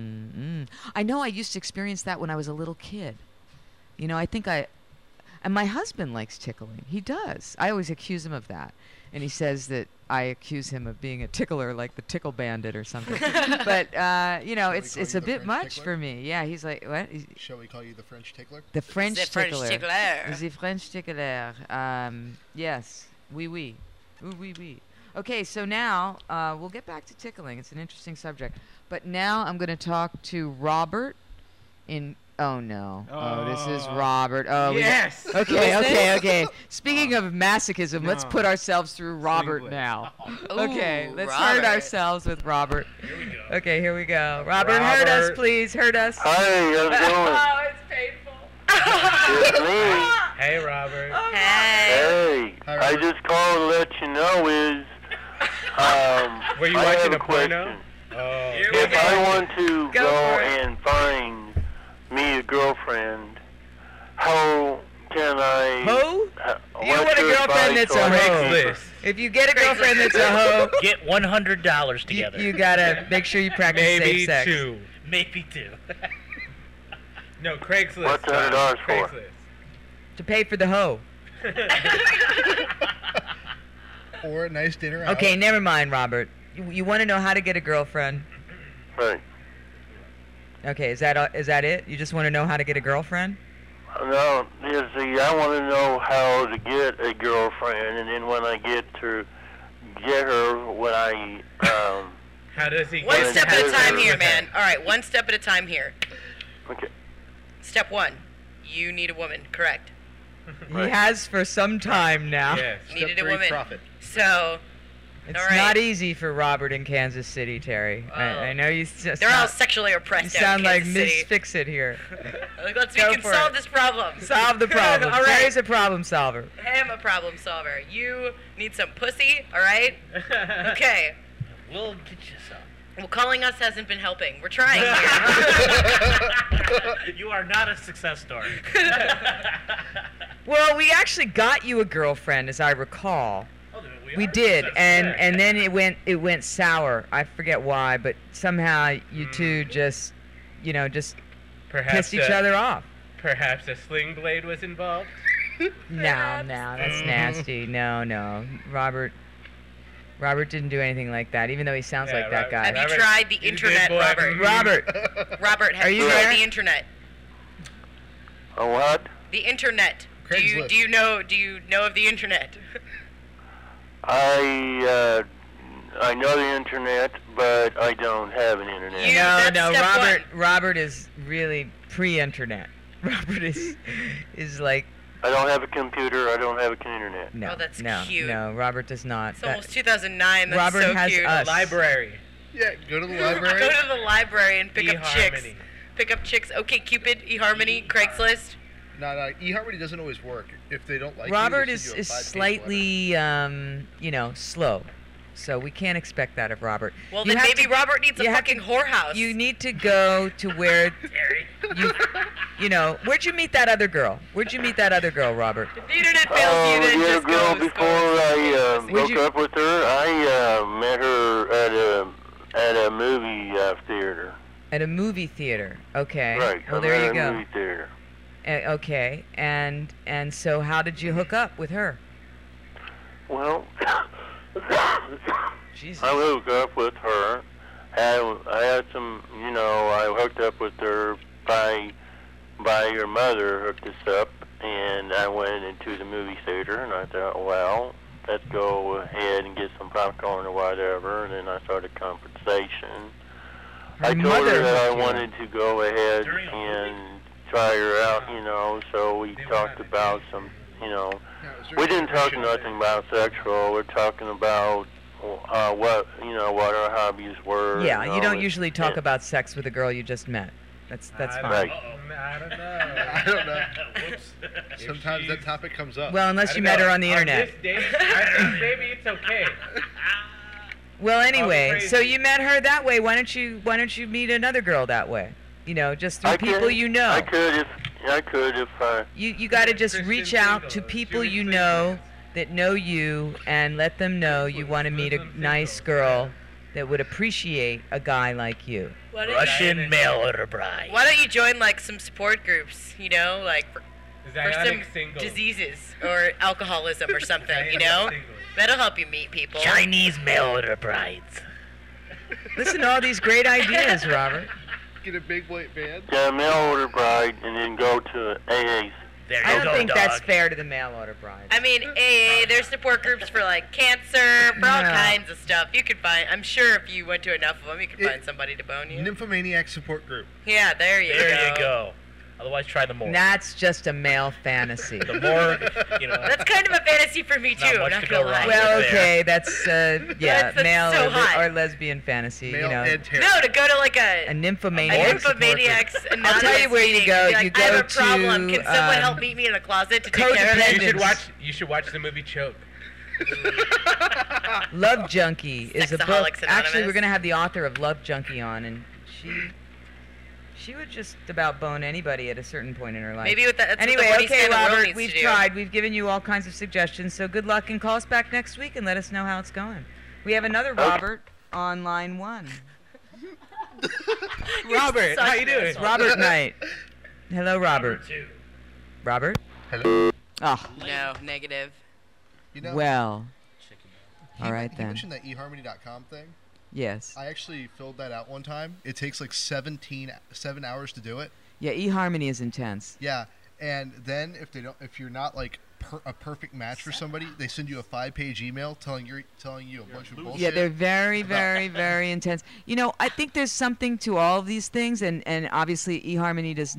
I know I used to experience that when I was a little kid. I think and my husband likes tickling. He does. I always accuse him of that. And he says that I accuse him of being a tickler like the Tickle Bandit or something. But, we call it's you a the bit French much tickler? for me. Yeah, he's like, what? Shall we call you the French tickler? The French The French tickler. tickler. The French tickler. Yes. Oui, oui. Oui, oui, oui. Okay, so now we'll get back to tickling. It's an interesting subject. But now I'm going to talk to Robert in... Oh, no. Oh, this is Robert. Oh, Yes! Okay. Speaking of masochism, let's No. put ourselves through Robert Swing now. Ooh, Okay, let's hurt Robert. ourselves with Robert. Here we go. Okay, here we go. Robert, hurt us, Robert. please. Hurt us. Hi, how's it going? Oh, it's painful. It's me. Hey, Robert. Hey. Hey, Hi, I Robert. just called to let you know Were you I watching have a a porno? question. Oh. If I want to Go go for it. and find me a girlfriend, how can I? Hoe? You what's want a your girlfriend advice that's a on- hoe. Craigslist. If you get a girlfriend that's a hoe, Get $100 you, together. you gotta make sure you practice Maybe safe sex. 2. Maybe 2. No, Craigslist. What's $100 for? Craigslist. To pay for the hoe. Or a nice dinner out. Okay, never mind, Robert. You want to know how to get a girlfriend? Right. Okay, is that it? You just want to know how to get a girlfriend? No, you see, I want to know how to get a girlfriend, and then when I get her, when I How does he One get step at a to time her? here, man. All right, one step at a time here. okay. Step 1, you need a woman, correct? He has for some time now. Yes. Needed Step a 3, woman. profit. So, It's all right. not easy for Robert in Kansas City, Terry. I know you just They're all sexually oppressed you down sound in like Kansas Miss City. Fix-It here. We Go can for solve it. this problem. Solve the problem. All right. Terry's a problem solver. I am a problem solver. You need some pussy, all right? Okay. We'll get you some. Well, calling us hasn't been helping. We're trying here. You are not a success story. Well, we actually got you a girlfriend, as I recall. Oh, We are did, success and story. then it went sour. I forget why, but somehow you two just Perhaps pissed each other off. Perhaps a sling blade was involved. No, that's nasty. No, Robert didn't do anything like that, even though he sounds Yeah, like that guy. Have you Robert, tried the he's a good internet, boy. Robert? Robert, Robert, have Are you you tried there? the internet? A what? The internet. Do you Craigslist. know of the internet? I know the internet, but I don't have an internet. You- that's no, step Robert is really pre-internet. Robert is like I don't have a computer. I don't have an internet. no, Oh, that's no, cute. no. Robert does not. It's almost 2009. That's Robert so has cute. us. Library. Yeah, go to the Go library. to the library and pick up chicks. eHarmony. Pick up chicks. Okay, Cupid, eHarmony, Craigslist. No, eHarmony doesn't always work. If they don't like Robert you, they is send you a 5-page slightly slow, so we can't expect that of Robert. Well, You then have maybe to- Robert needs a you have fucking to- whorehouse. You need to go to where where'd you meet that other girl? Where'd you meet that other girl, Robert? If the internet fails you, then the just girl go. before I Would hooked you- up with her, I met her at a movie theater. At a movie theater. Okay. Right. Well, I there met you at a go. movie theater. Okay. And so how did you hook up with her? Well, Jesus. I hooked up with her. I had some, I hooked up with her by her mother hooked us up, and I went into the movie theater, and I thought, well, let's go ahead and get some popcorn or whatever, and then I started conversation. I told mother her that I hooked you up. wanted to go ahead During a and try her out, so we talked about some, Yeah, it was we during didn't talk Depression. nothing about sexual. We're talking about what our hobbies were. Yeah, and you all don't this. usually talk Yeah. about sex with a girl you just met. That's I fine. don't- Right. I don't know. I don't know. Whoops. Sometimes she's- that topic comes up. Well, I unless don't you met know. her on the internet. This date, I think maybe it's okay. Well, anyway, crazy. so you met her that way. Why don't you meet another girl that way? Just through I people could- you know. I could if I. You got to just Christian reach out to singles, people Jewish you know singles. that know you and let them know you want to meet a Muslim nice singles, girl that would appreciate a guy like you. Why don't, Russian mail order bride. why don't you join like some support groups? Like for some Zionic singles. diseases or alcoholism or something. Zionic That'll singles. help you meet people. Chinese mail order brides. Listen to all these great ideas, Robert. Get a big white van. Get a mail order bride and then go to AA's. There I you don't go, think dog. that's fair to the mail order bride. I mean, there's support groups for like cancer, for all No. kinds of stuff. You could find. I'm sure if you went to enough of them, you could It- find somebody to bone you. Nymphomaniac support group. Yeah, there you go. There you go. Otherwise, try the more. That's just a male fantasy. The more, That's kind of a fantasy for me Not too. much Not to gonna go lie. wrong. Well, Right there. okay, that's That's male so or, hot. or lesbian fantasy. Male and Terry. No, to go to like a a nymphomaniac. nymphomaniacs anonymous I'll tell you where you meeting. go. Be like, You I have go a problem. to, Can someone help um, meet me in a closet to take care of codependent. it? You should watch the movie Choke. Love Junkie is a book. Sexaholics Actually, we're Anonymous. going to have the author of Love Junkie on, and she would just about bone anybody at a certain point in her life. Maybe that's Anyway, what the horny okay, Santa World Robert, needs we've to do. tried. We've given you all kinds of suggestions, so good luck and call us back next week and let us know how it's going. We have another Robert on line 1. Robert, such how you doing? It's Robert Knight. Hello, Robert. Robert? Hello. Oh, No, negative. You know, well, he, all right he then. mentioned that eharmony.com thing. Yes. I actually filled that out one time. It takes like 7 hours to do it. Yeah, eHarmony is intense. Yeah, and then if you're not like a perfect match for somebody, they send you a 5-page email telling you a bunch of bullshit. Yeah, they're very, very, very intense. You know, I think there's something to all of these things, and obviously eHarmony is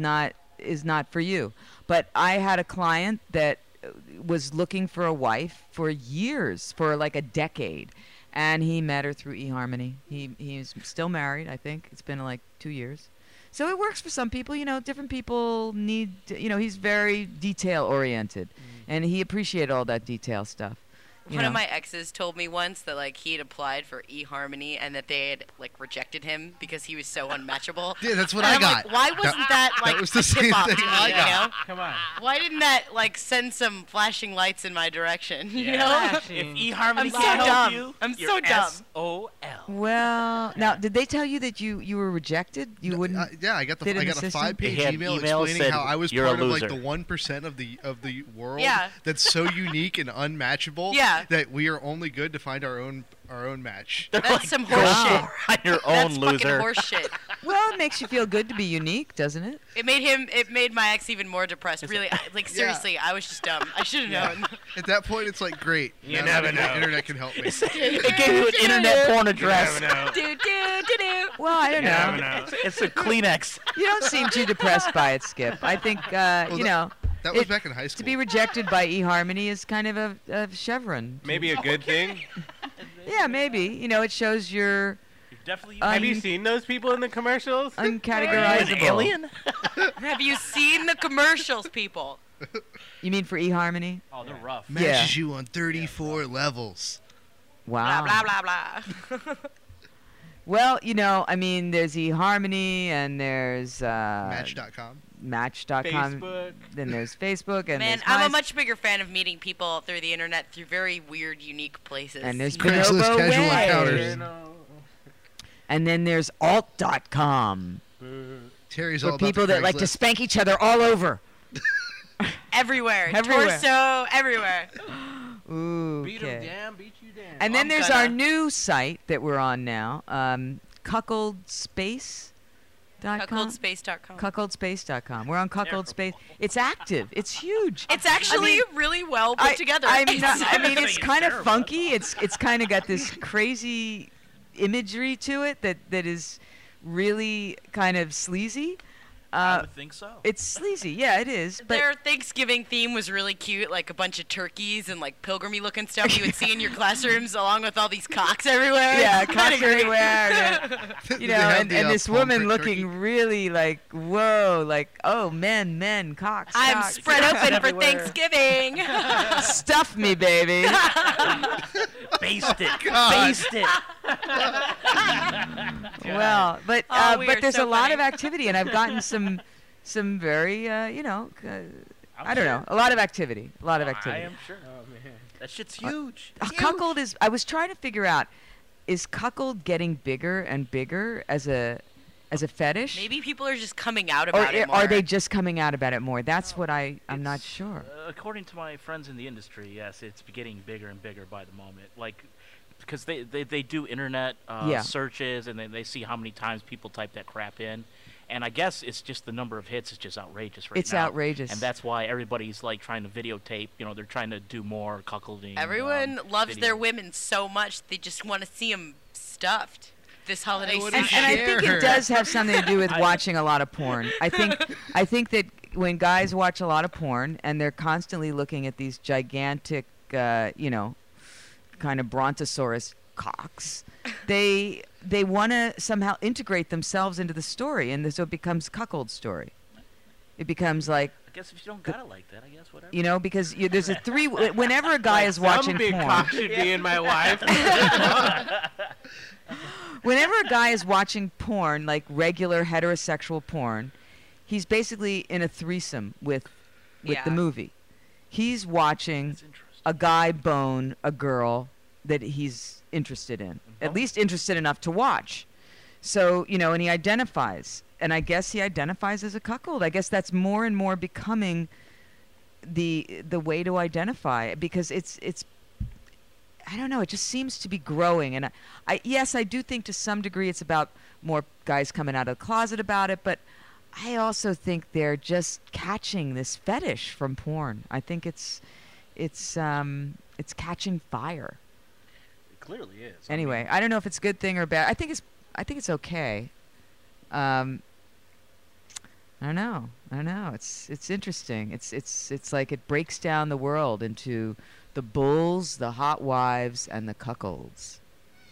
not for you. But I had a client that was looking for a wife for years, for like a decade, and he met her through eHarmony. He's still married, I think. It's been like 2 years. So it works for some people. You know, different people need, he's very detail oriented, and he appreciated all that detail stuff. One of my exes told me once that like he had applied for eHarmony and that they had like rejected him because he was so unmatchable. Yeah, that's what And I I'm got. like, why wasn't that like that was the a same tip-off thing to me, I you got. know? Come on. Why didn't that like send some flashing lights in my direction? You know? Flashing. If eHarmony I'm so can't help dumb. you, I'm you're so dumb. SOL. Well, now, did they tell you that you were rejected? You wouldn't. Yeah, I got fit in a the system? 5-page He had email email explaining said, how I was "You're a part of like loser." the 1% of the world Yeah. that's so unique and unmatchable Yeah. that we are only good to find our own match. They're That's like, some "Go horseshit. on your own, That's loser." fucking horseshit. Well, it makes you feel good to be unique, doesn't it? It made my ex even more depressed. Really, seriously, I was just dumb. I should have known. At that point, it's like, great. You now never the know. internet can help me. It gave you an internet porn address. Do. Well, I don't know. know. It's a Kleenex. You don't seem too depressed by it, Skip. I think, That was it- back in high to school. be rejected by eHarmony is kind of a chevron. Maybe a good thing. Yeah, maybe. It shows you're Definitely. Have you seen those people in the commercials? uncategorizable. an alien? Have you seen the commercials, people? You mean for eHarmony? Oh, they're rough. Matches you on 34 levels. Wow. Blah blah blah blah. Well, there's eHarmony and there's Match.com. Match.com. Facebook. Then there's Facebook and Man, there's I'm a MySpace. much bigger fan of meeting people through the internet through very weird, unique places. And there's Craigslist Bonobo casual Way. encounters. And then there's alt.com Terry's all for about people the that like to Craigslist. spank each other all over. everywhere, Everywhere. torso, everywhere. Ooh. Beat 'em down, beat you down. And then I'm there's our gonna- new site that we're on now, cuckoldspace.com. Cuckoldspace.com. Cuckoldspace.com. We're on Cuckoldspace. It's active. It's huge. It's actually really well put together. It's kind of funky. It's kind of got this crazy imagery to it that is really kind of sleazy. I would think so. It's sleazy. Yeah, it is. But Their Thanksgiving theme was really cute, like a bunch of turkeys and like pilgrimy looking stuff you would see in your classrooms, along with all these cocks everywhere. yeah, It's cocks kinda great. everywhere. They And have the, this palm woman print looking turkey. really like, whoa, like, oh, men, cocks. I'm cocks. spread open for everywhere. Thanksgiving. Stuff me, baby. Baste it. God. Baste it. Well, but Oh, we but are there's so a lot funny. of activity, and I've gotten some very I don't know, a lot of activity, I activity. am sure. That shit's huge. Cuckold is. I was trying to figure out, is cuckold getting bigger and bigger as a fetish? Maybe people are just coming out Or about it more. are they just coming out about it more? That's what I'm not It's, sure. According to my friends in the industry, yes, it's getting bigger and bigger by the moment. Like, because they do internet Yeah. searches and they see how many times people type that crap in. And I guess it's just the number of hits is just outrageous right It's now. outrageous. And that's why everybody's like trying to videotape. They're trying to do more cuckolding. Everyone loves their videos. women so much they just want to see them stuffed this holiday I season. wouldn't And I think Share. it does have something to do with watching a lot of porn. I think that when guys watch a lot of porn and they're constantly looking at these gigantic, kind of brontosaurus cocks, they want to somehow integrate themselves into the story, and so it becomes cuckold story. It becomes like, I guess if you don't got it like that, I guess whatever. you know, because there's a three. Whenever a guy is watching Some big porn, cock should be in my wife. whenever a guy is watching porn, like regular heterosexual porn, he's basically in a threesome with Yeah. the movie. He's watching a guy bone a girl that he's interested in, at least interested enough to watch. So, you know, and he identifies, and I guess he identifies as a cuckold. I guess that's more and more becoming the way to identify, because it's I don't know, it just seems to be growing. And yes, I do think to some degree it's about more guys coming out of the closet about it, but I also think they're just catching this fetish from porn. I think it's catching fire. It clearly is. Anyway, I don't know if it's a good thing or bad. I think it's okay. I don't know. It's interesting. It's like it breaks down the world into the bulls, the hot wives, and the cuckolds.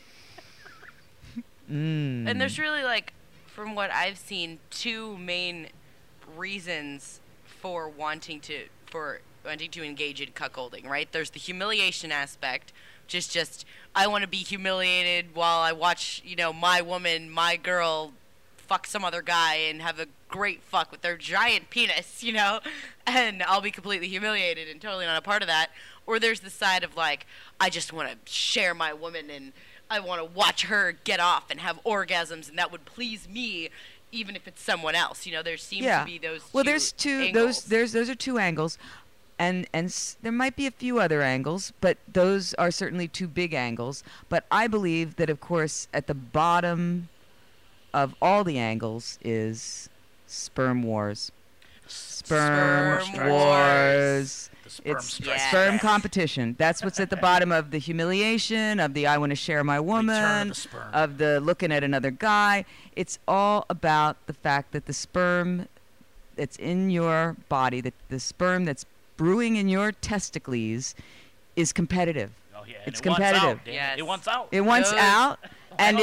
And there's really, like, from what I've seen, two main reasons for wanting to engage in cuckolding, right? There's the humiliation aspect, which is just, I want to be humiliated while I watch, you know, my woman, my girl, fuck some other guy and have a great fuck with their giant penis, you know? And I'll be completely humiliated and totally not a part of that. Or there's the side of, like, I just want to share my woman and I want to watch her get off and have orgasms, and that would please me, even if it's someone else. You know, there seems to be those. Well, two there's two. angles. Those are two angles, and there might be a few other angles, but those are certainly two big angles. But I believe that, of course, at the bottom of all the angles is sperm wars. Sperm wars. It's sperm competition. That's what's at the bottom of the humiliation, of the I want to share my woman, of the looking at another guy. It's all about the fact that the sperm that's in your body, that the sperm that's brewing in your testicles is competitive. Oh, yeah, it's it competitive. Wants out, yes. It wants out. It wants out. And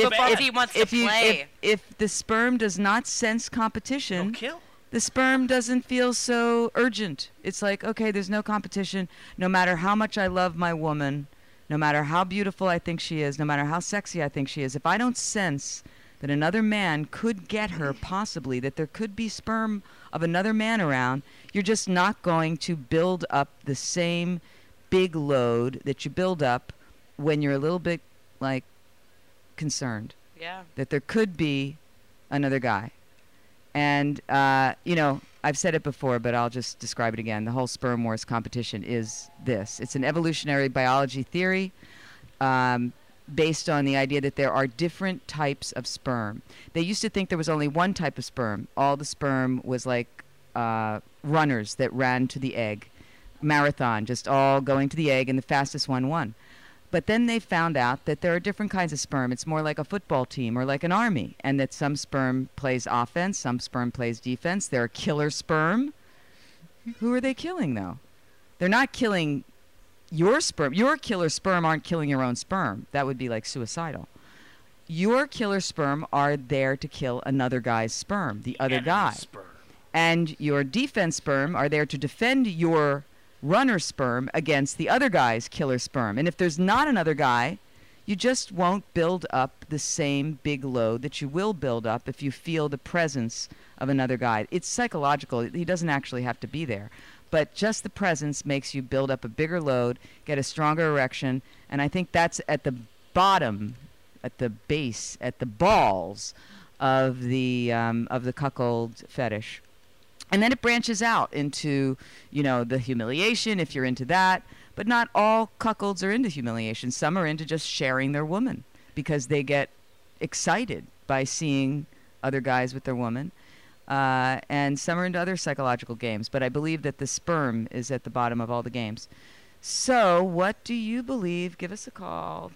if the sperm does not sense competition, no kill. The sperm doesn't feel so urgent. It's like, okay, there's no competition. No matter how much I love my woman, no matter how beautiful I think she is, no matter how sexy I think she is, if I don't sense that another man could get her, possibly, that there could be sperm of another man around, you're just not going to build up the same big load that you build up when you're a little bit, like, concerned. Yeah. That there could be another guy. And, you know, I've said it before, but I'll just describe it again. The whole sperm wars competition is this. It's an evolutionary biology theory based on the idea that there are different types of sperm. They used to think there was only one type of sperm. All the sperm was like runners that ran to the egg. Marathon, just all going to the egg, and the fastest one won. But then they found out that there are different kinds of sperm. It's more like a football team or like an army, and that some sperm plays offense, some sperm plays defense. There are killer sperm. Who are they killing, though? They're not killing your sperm. Your killer sperm aren't killing your own sperm. That would be like suicidal. Your killer sperm are there to kill another guy's sperm, the other guy. Sperm. And your defense sperm are there to defend your runner sperm against the other guy's killer sperm. And if there's not another guy, you just won't build up the same big load that you will build up if you feel the presence of another guy. It's psychological. He doesn't actually have to be there. But just the presence makes you build up a bigger load, get a stronger erection, and I think that's at the bottom, at the base, at the balls of the cuckold fetish. And then it branches out into, you know, the humiliation, if you're into that. But not all cuckolds are into humiliation. Some are into just sharing their woman because they get excited by seeing other guys with their woman. And some are into other psychological games. But I believe that the sperm is at the bottom of all the games. So what do you believe? Give us a call.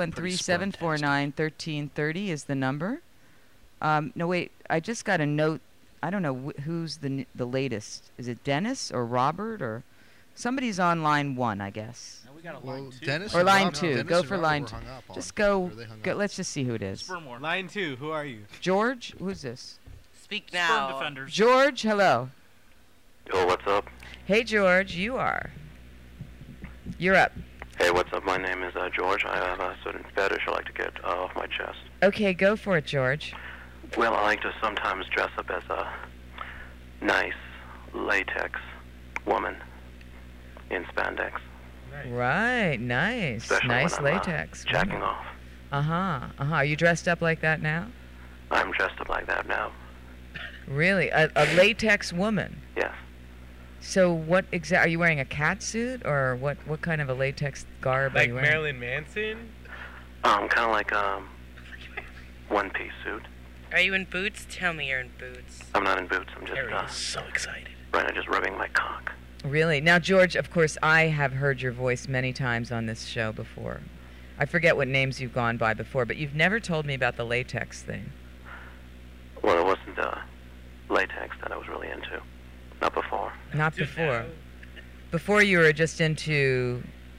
213-749-1330 is the number. No, wait. I just got a note. I don't know who's the latest. Is it Dennis or Robert or somebody's on line 1, I guess. No, we got a line 2. Dennis or line Robert, 2. Dennis Go and for Robert line were 2. hung up on. Just go. Or they hung Go. up. Let's just see who it is. Sperm war. Line 2, who are you? George. Who's this? Speak Sperm now. defenders. George. Hello. Yo, what's up? Hey, George, you are. You're up. Hey, what's up? My name is George. I have a certain fetish I like to get off my chest. Okay, go for it, George. Well, I like to sometimes dress up as a nice latex woman in spandex. Right, nice. Especially Nice when I'm, latex. jacking off. Are you dressed up like that now? I'm dressed up like that now. Really? A latex woman? Yes. So what are you wearing, a cat suit, or what kind of a latex garb are Like you wearing? Marilyn Manson? Kind of like one-piece suit. Are you in boots? Tell me you're in boots. I'm not in boots. I'm just Harry is so excited. right now just rubbing my cock. Really? Now, George, of course, I have heard your voice many times on this show before. I forget what names you've gone by before, but you've never told me about the latex thing. Well, it wasn't latex that I was really into. Not before. Not before. Before you were just into.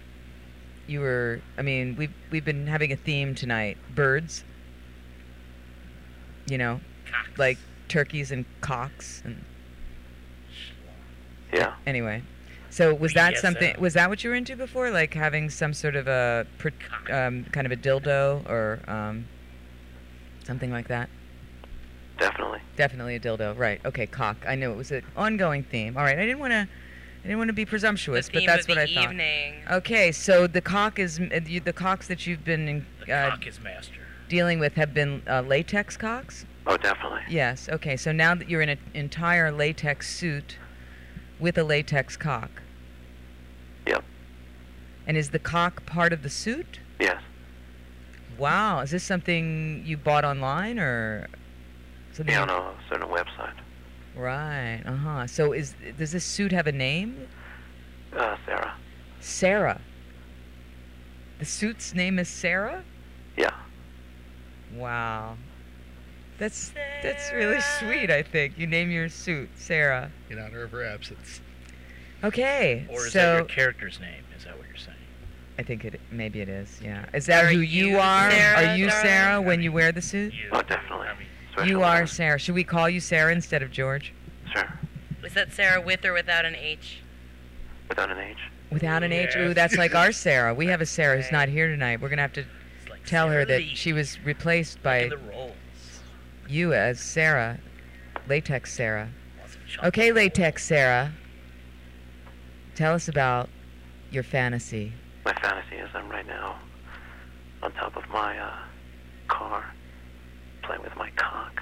I mean, we've been having a theme tonight. Birds. You know, Cocks. like turkeys and cocks and. Yeah. Anyway, so was that Yes, something? Was that what you were into before? Like having some sort of a kind of a dildo or something like that? Definitely. Definitely a dildo, right? Okay, cock. I knew it was an ongoing theme. All right, I didn't want to be presumptuous, The but theme that's of what the I thought. evening. Okay, so the cock is the cocks that you've been The cock is master. dealing with have been latex cocks. Oh, definitely. Yes. Okay, so now that you're in an entire latex suit with a latex cock. Yep. And is the cock part of the suit? Yes. Wow, is this something you bought online or something? Yeah, on a certain website. Right. So does this suit have a name? Sarah. Sarah. The suit's name is Sarah? Yeah. Wow. That's really sweet, I think. You name your suit Sarah. In honor of her absence. Okay. Or is so that your character's name? Is that what you're saying? I think maybe it is, yeah. Is that Are who you you are? Sarah, Are you darling? Sarah when you wear the suit? You, Oh, definitely. Especially You when are I'm- Sarah. Should we call you Sarah instead of George? Sure. Was that Sarah with or without an H? Without an H. Without an H? Ooh, Yes. that's like our Sarah. We have a Sarah who's Okay. not here tonight. We're going to have to It's like tell her Sarah that Lee. she was replaced Look by in the roles. you as Sarah. Latex Sarah. Lots of chocolate Okay, rolls. Latex Sarah. Tell us about your fantasy. My fantasy is I'm right now on top of my car, playing with my cock.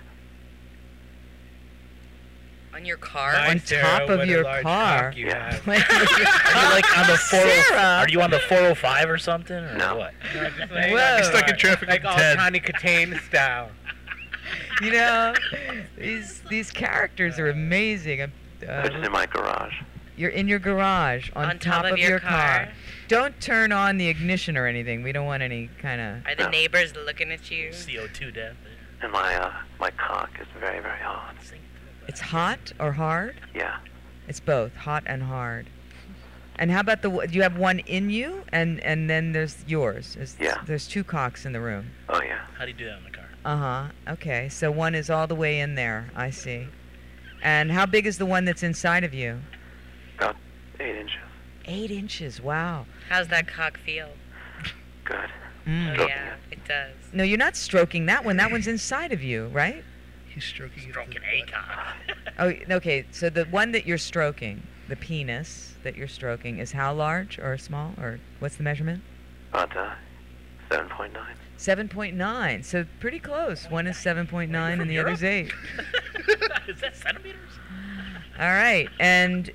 On your car? On Nice, Sarah, top of what a your large car. cock you Yeah. have. Are you like on the 405? Sarah! Are you on the 405 or something, or No. what? No, just like, Whoa. He's stuck in traffic like with all Ted. Connie Katane style. You know, these characters are amazing. Which is in my garage. You're in your garage on top of your car. Don't turn on the ignition or anything. We don't want any kind of. Are the No. neighbors looking at you? CO2 death. And my cock is very, very hot. It's hot or hard? Yeah. It's both, hot and hard. And how about do you have one in you, and then there's yours? Yeah. There's two cocks in the room. Oh, yeah. How do you do that in the car? Okay, so one is all the way in there. I see. And how big is the one that's inside of you? About 8 inches. 8 inches. Wow. How's that cock feel? Good. Mm. Oh, yeah, it does. No, you're not stroking that one. That one's inside of you, right? He's stroking Stroking it. a cock. Oh, okay. So the one that you're stroking, the penis that you're stroking, is how large or small, or what's the measurement? About 7.9. 7.9. So pretty close. One is 7.9 and from the other's 8. Is that centimeters? All right. And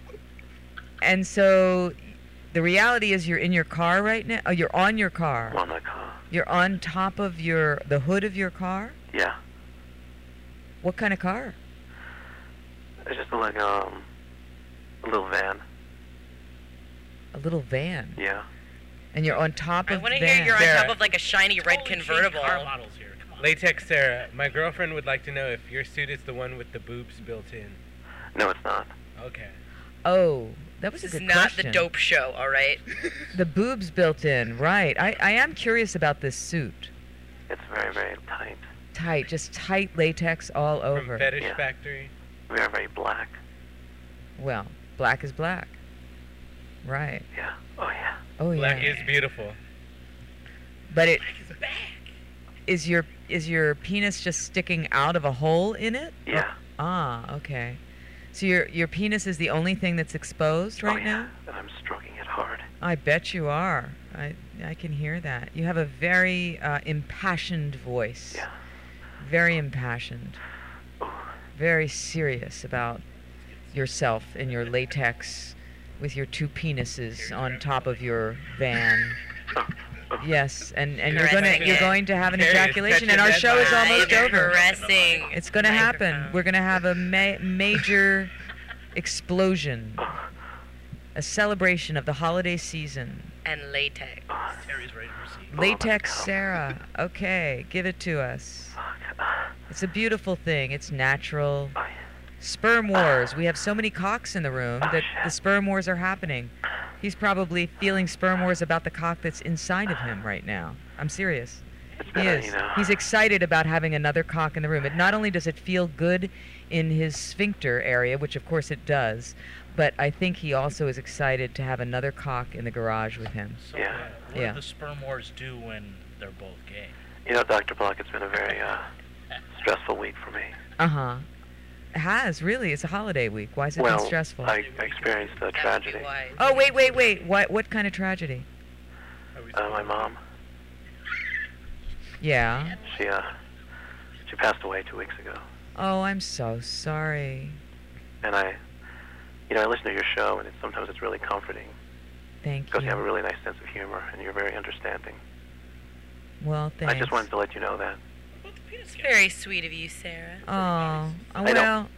so the reality is you're in your car right now. Oh, you're on your car. I'm on my car. You're on top of the hood of your car? Yeah. What kind of car? It's just like a little van. Oh. A little van. Yeah. And you're on top I of want the to van. hear you're on Sarah. top of like a shiny red Totally change convertible. Car models here. Come on. Latex Sarah, my girlfriend would like to know if your suit is the one with the boobs built in. No, it's not. Okay. Oh, that was This a is good not question. the dope show, all right? The boobs built in, right. I am curious about this suit. It's very, very tight. Tight, just tight latex all over. From Fetish Yeah. Factory. Very, very black. Well, Black is black. Right. Yeah. Oh yeah. Oh yeah. Black is beautiful. But is your penis just sticking out of a hole in it? Yeah. Ah, okay. So your penis is the only thing that's exposed right now? And I'm stroking it hard. I bet you are. I can hear that. You have a very impassioned voice. Yeah. Very impassioned. Very serious about yourself and your latex with your two penises on top of your van. Yes, and you're going to have an Carrie is ejaculation, and touching our that show is mic. almost over. Caressing. It's going to happen. We're going to have a major explosion, a celebration of the holiday season. And latex. Terry's ready to receive. Latex Sarah. Okay, give it to us. It's a beautiful thing. It's natural. Sperm wars. We have so many cocks in the room that the sperm wars are happening. He's probably feeling sperm wars about the cock that's inside of him right now. I'm serious. He is. He's excited about having another cock in the room. Not only does it feel good in his sphincter area, which of course it does, but I think he also is excited to have another cock in the garage with him. So what do the sperm wars do when they're both gay? You know, Dr. Block, it's been a very stressful week for me. Uh-huh. It has, really. It's a holiday week. Why has it been stressful? I experienced a tragedy. Oh, wait. What kind of tragedy? My mom. Yeah. She passed away 2 weeks ago. Oh, I'm so sorry. And I listen to your show, and sometimes it's really comforting. Thank Because you. you have a really nice sense of humor, and you're very understanding. Well, thanks. I just wanted to let you know that. It's very sweet of you, Sarah. Oh, well,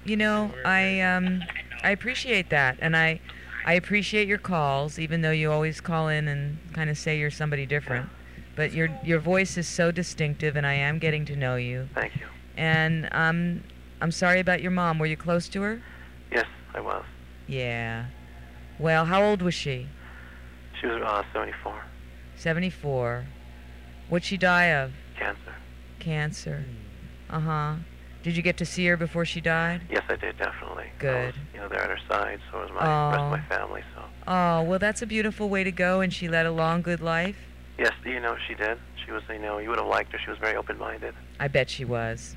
I appreciate that, and I appreciate your calls, even though you always call in and kind of say you're somebody different. But your voice is so distinctive, and I am getting to know you. Thank you. And I'm sorry about your mom. Were you close to her? Yes, I was. Yeah. Well, how old was she? She was 74. 74. What'd she die of? Cancer. Cancer. Uh-huh. Did you get to see her before she died? Yes, I did, definitely. Good. I was, there at her side, so was my rest of my family. So. Oh, well, that's a beautiful way to go, and she led a long, good life. Yes, she did. She was, you would have liked her. She was very open-minded. I bet she was.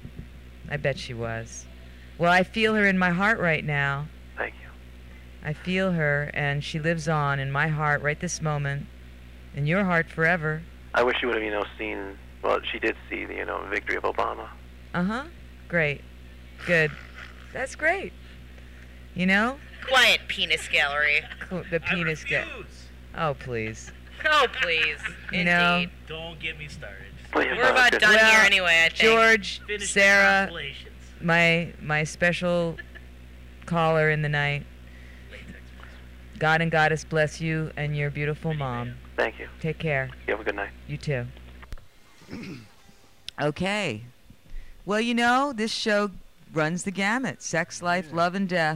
Well, I feel her in my heart right now. Thank you. I feel her, and she lives on in my heart right this moment, in your heart forever. I wish you would have, seen. Well, she did see the, victory of Obama. Uh-huh. Great. Good. That's great. Quiet, penis gallery. The penis Oh, please. Oh, please. Indeed. Don't get me started. We're about done here anyway, I think. George, Finish Sarah, the my special caller in the night. God and Goddess bless you and your beautiful mom. Thank you. Take care. You have a good night. You too. Okay. Well, this show runs the gamut: sex, life, love, and death.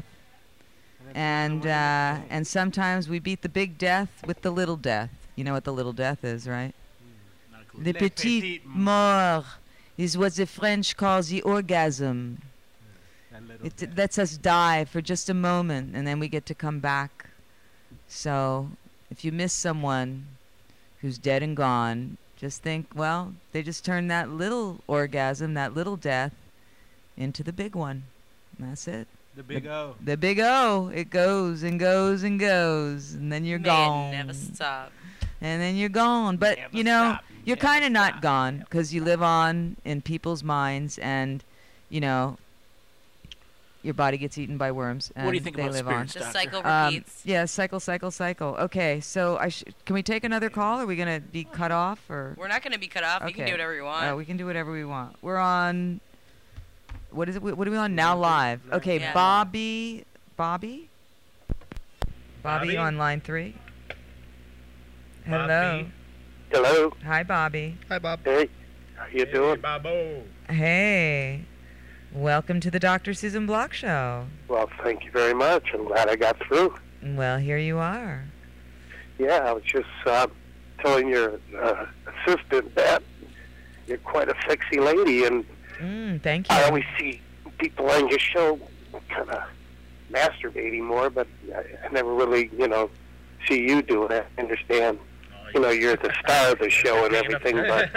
And sometimes we beat the big death with the little death. You know what the little death is, right? Le petit mort is what the French call the orgasm. It lets us die for just a moment, and then we get to come back. So if you miss someone who's dead and gone, just think, well, they just turned that little orgasm, that little death, into the big one. And that's it. The big O. The big O. It goes and goes and goes, and then you're gone. Never stop. And then you're gone. But, you're kind of not gone, because you live on in people's minds, and, your body gets eaten by worms, and What do you think they about live spirits, on. The cycle repeats. Yeah, cycle. Okay, so can we take another call? Are we going to be cut off? Or We're not going to be cut off. You can do whatever you want. we can do whatever we want. We're on, what is it? What are we on? Now Live. Okay, Yeah. Bobby on line 3. Hello. Hello. Hi, Bobby. Hi, Bob. Hey. How you doing? Babo. Hey. Welcome to the Dr. Susan Block Show. Well, thank you very much. I'm glad I got through. Well, here you are. Yeah, I was just telling your assistant that you're quite a sexy lady, and Thank you. I always see people on your show kind of masturbating more, but I never really, see you doing it. I understand. You're the star of the show and everything, but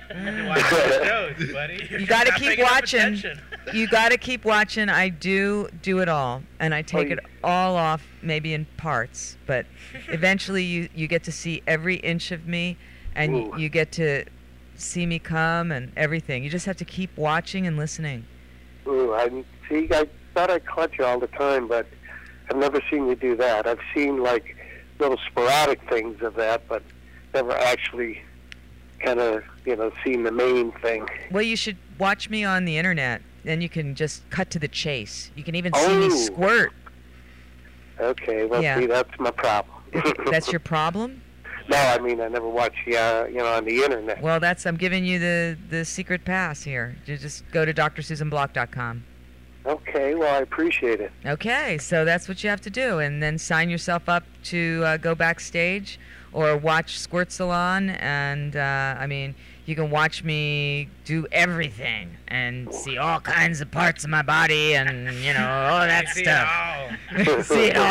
you got to keep watching. You got to keep watching. I do it all, and I take it all off, maybe in parts, but eventually you get to see every inch of me, and you get to see me come and everything. You just have to keep watching and listening. I thought I caught you all the time, but I've never seen you do that. I've seen like little sporadic things of that, but never actually kind of, seen the main thing. Well, you should watch me on the internet. Then you can just cut to the chase. You can even see me squirt. Okay, well, see, that's my problem. That's your problem? No, I mean, I never watch you, on the internet. Well, I'm giving you the secret pass here. You just go to drsusanblock.com. Okay, well, I appreciate it. Okay, so that's what you have to do, and then sign yourself up to go backstage or watch Squirt Salon, and you can watch me do everything and see all kinds of parts of my body and all that stuff. See it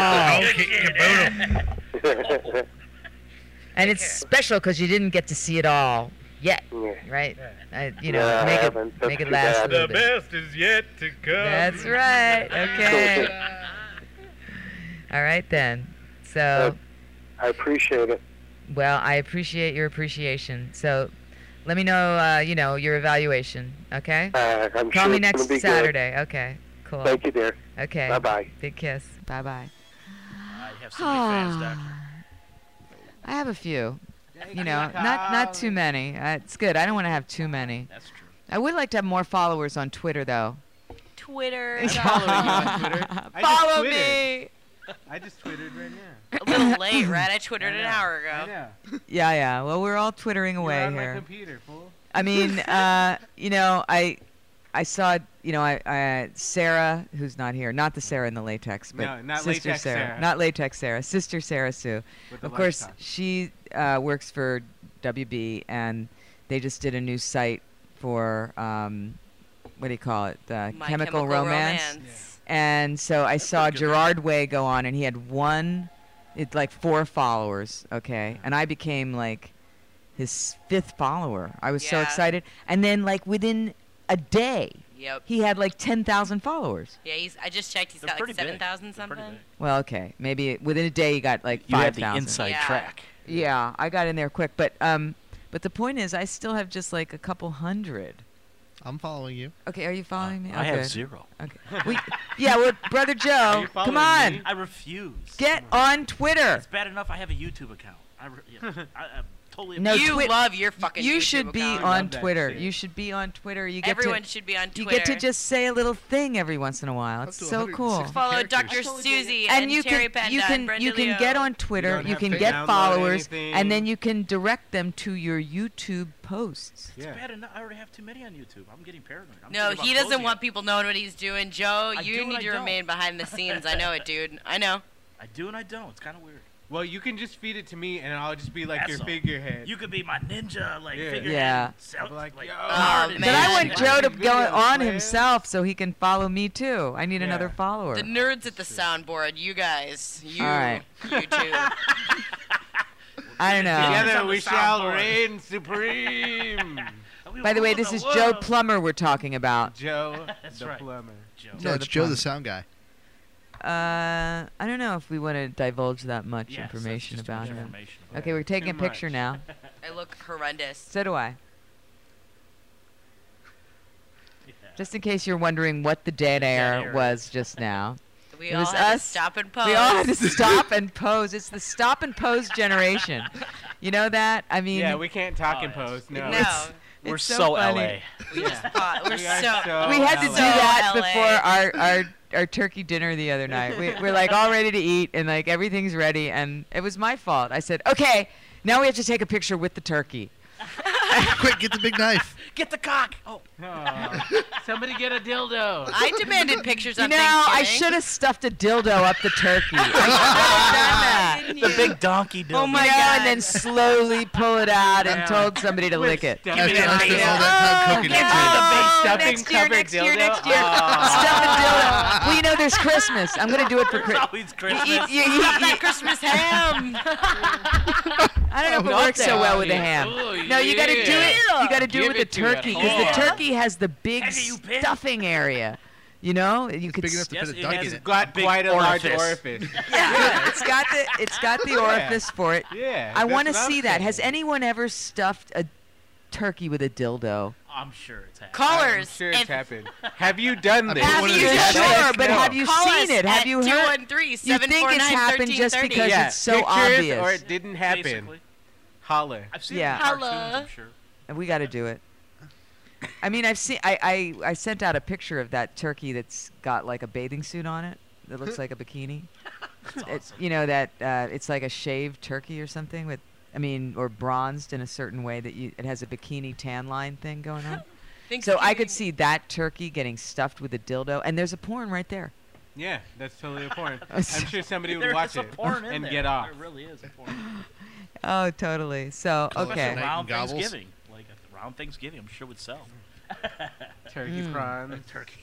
all. And it's special because you didn't get to see it all yet, right? Make it last a little bit. The best is yet to come. That's right. Okay. All right then. So. I appreciate it. Well, I appreciate your appreciation. So, let me know, your evaluation. Okay. I'm Call sure me it's next gonna be Saturday. Good. Okay. Cool. Thank you, dear. Okay. Bye-bye. Big kiss. Bye-bye. I have so many fans, Doctor. I have a few. Not too many. It's good. I don't want to have too many. That's true. I would like to have more followers on Twitter, though. Twitter. I'm following you on Twitter. Follow me. I just twittered right now. A little late, right? I twittered an hour ago. I know. Yeah. Well, we're all twittering away You're on here. my computer, fool. I mean, I saw, Sarah, who's not here, not the Sarah in the latex, but No, not Sister Latex Sarah. Not Latex Sarah, Sister Sarah Sue. With the Of course, lunchtime. she works for WB, and they just did a new site for, what do you call it, My Chemical Romance. Yeah. And so I saw Gerard Way go on, and he had 4 followers, okay? And I became, his 5th follower. I was so Yeah. excited. And then, within a day, Yep. he had 10,000 followers. Yeah, I just checked. He's They're got pretty big. 7,000 They're pretty something. big. Well, okay, maybe within a day he got 5,000. You had the inside Yeah. track. Yeah, I got in there quick, but the point is, I still have just a couple hundred. I'm following you. Okay, are you following me? I Okay. have 0. Okay. Well, Brother Joe, you come following on, me? I refuse. get on Twitter. It's bad enough I have a YouTube account. I'm totally. No, You Twit- love your fucking You YouTube should be account. I on love that Twitter. shit. You should be on Twitter. You get Everyone to, should be on Twitter. You get to just say a little thing every once in a while. Up It's to so 160 cool. follow characters. Dr. Susie And and you Terry can Panda you and can Brenda you can Leo. get on Twitter. don't You have can to get download followers, anything. and then you can direct them to your YouTube posts. It's Yeah. bad enough. I already have too many on YouTube. I'm getting paranoid. I'm No, thinking he about doesn't closing want it. people knowing what he's doing. Joe, I you do and need I to don't. remain behind the scenes. I know it, dude. I know. I do and I don't. It's kind of weird. Well, you can just feed it to me, and I'll just be like That's your all. figurehead. You could be my ninja, Yeah. figurehead. Yeah. Self, Like, yo. Oh, But man. I want Watch Joe to these go videos, on man. himself so he can follow me too. I need another Yeah. follower. The nerds at the soundboard, you guys. You. All right. You two. I don't know. Together on the we shall soundboard. reign supreme. By the way, this is Joe Plummer we're talking about. Joe That's the right. plumber. Joe. No, Joe it's the Joe plumber. the sound guy. I don't know if we want to divulge that much Yes, that's information just too about much him. information. Okay, we're taking a Too picture much. now. I look horrendous. So do I. Yeah. Just in case you're wondering what the dead air air was just now. We It all was had us. to stop and pose. We all had to stop and pose. It's the stop and pose generation. You know that? I mean, Yeah, we can't talk Oh, in yes. pose. No. No. It's- We're it's so funny. LA. We just fought. We're We are so. so We had to do LA. that LA. before our turkey dinner the other night. We're like all ready to eat and like everything's ready, and it was my fault. I said, okay, now we have to take a picture with the turkey. Quick, get the big knife. Get the cock. Oh. Somebody get a dildo. I demanded pictures You on know, I Thanksgiving. should have stuffed a dildo up the turkey. I should have done that. The big donkey dildo. Oh my You know, God. and then slowly pull it out and Yeah. told somebody to lick it. After, me a after big all that time cooking Get it. the big Oh, stuffing next year, covered next year, dildo. next year. Oh. Stuff a dildo. Well, you know, there's Christmas. I'm gonna do it for It's Christmas. always Christmas. That Christmas ham. I don't know if it Not works so that well with the funny. ham. Oh, No, you got to do it. You got to do Give it with the it to it turkey because the hard. turkey has the big Hey, you pig. stuffing area. You know, you could. Big enough to Yes, fit a it duck has in it. Got Big quite a large orifice. orifice. Yeah, it's got the orifice for it. Yeah. I want to that's what see I'm that. Has saying. anyone ever stuffed a turkey with a dildo? I'm sure it's happening. Callers. I'm sure it's if- happened. Have you done this? Have You're you Let sure, us but know. have you Call seen us it? Have at you heard? 213 You think it's happened just 749 because Yeah, it's so pictures obvious. or it didn't happen. Basically. Holler. I've seen Yeah. it in cartoons, Hello. I'm sure. And we got to do it. I mean, I've seen. I sent out a picture of that turkey that's got like a bathing suit on it. That looks like a bikini. It's, you know that it's like a shaved turkey or something with. I mean, or bronzed in a certain way that it has a bikini tan line thing going on. So I could see that turkey getting stuffed with a dildo, and there's a porn right there. Yeah, that's totally a porn. I'm sure somebody would There watch is a it porn in and there. get off. There really is a porn. Oh, totally. So Call it okay. Night Around and gobbles. Thanksgiving. Like around Thanksgiving, I'm sure it would sell. Turkey prawns. Turkey.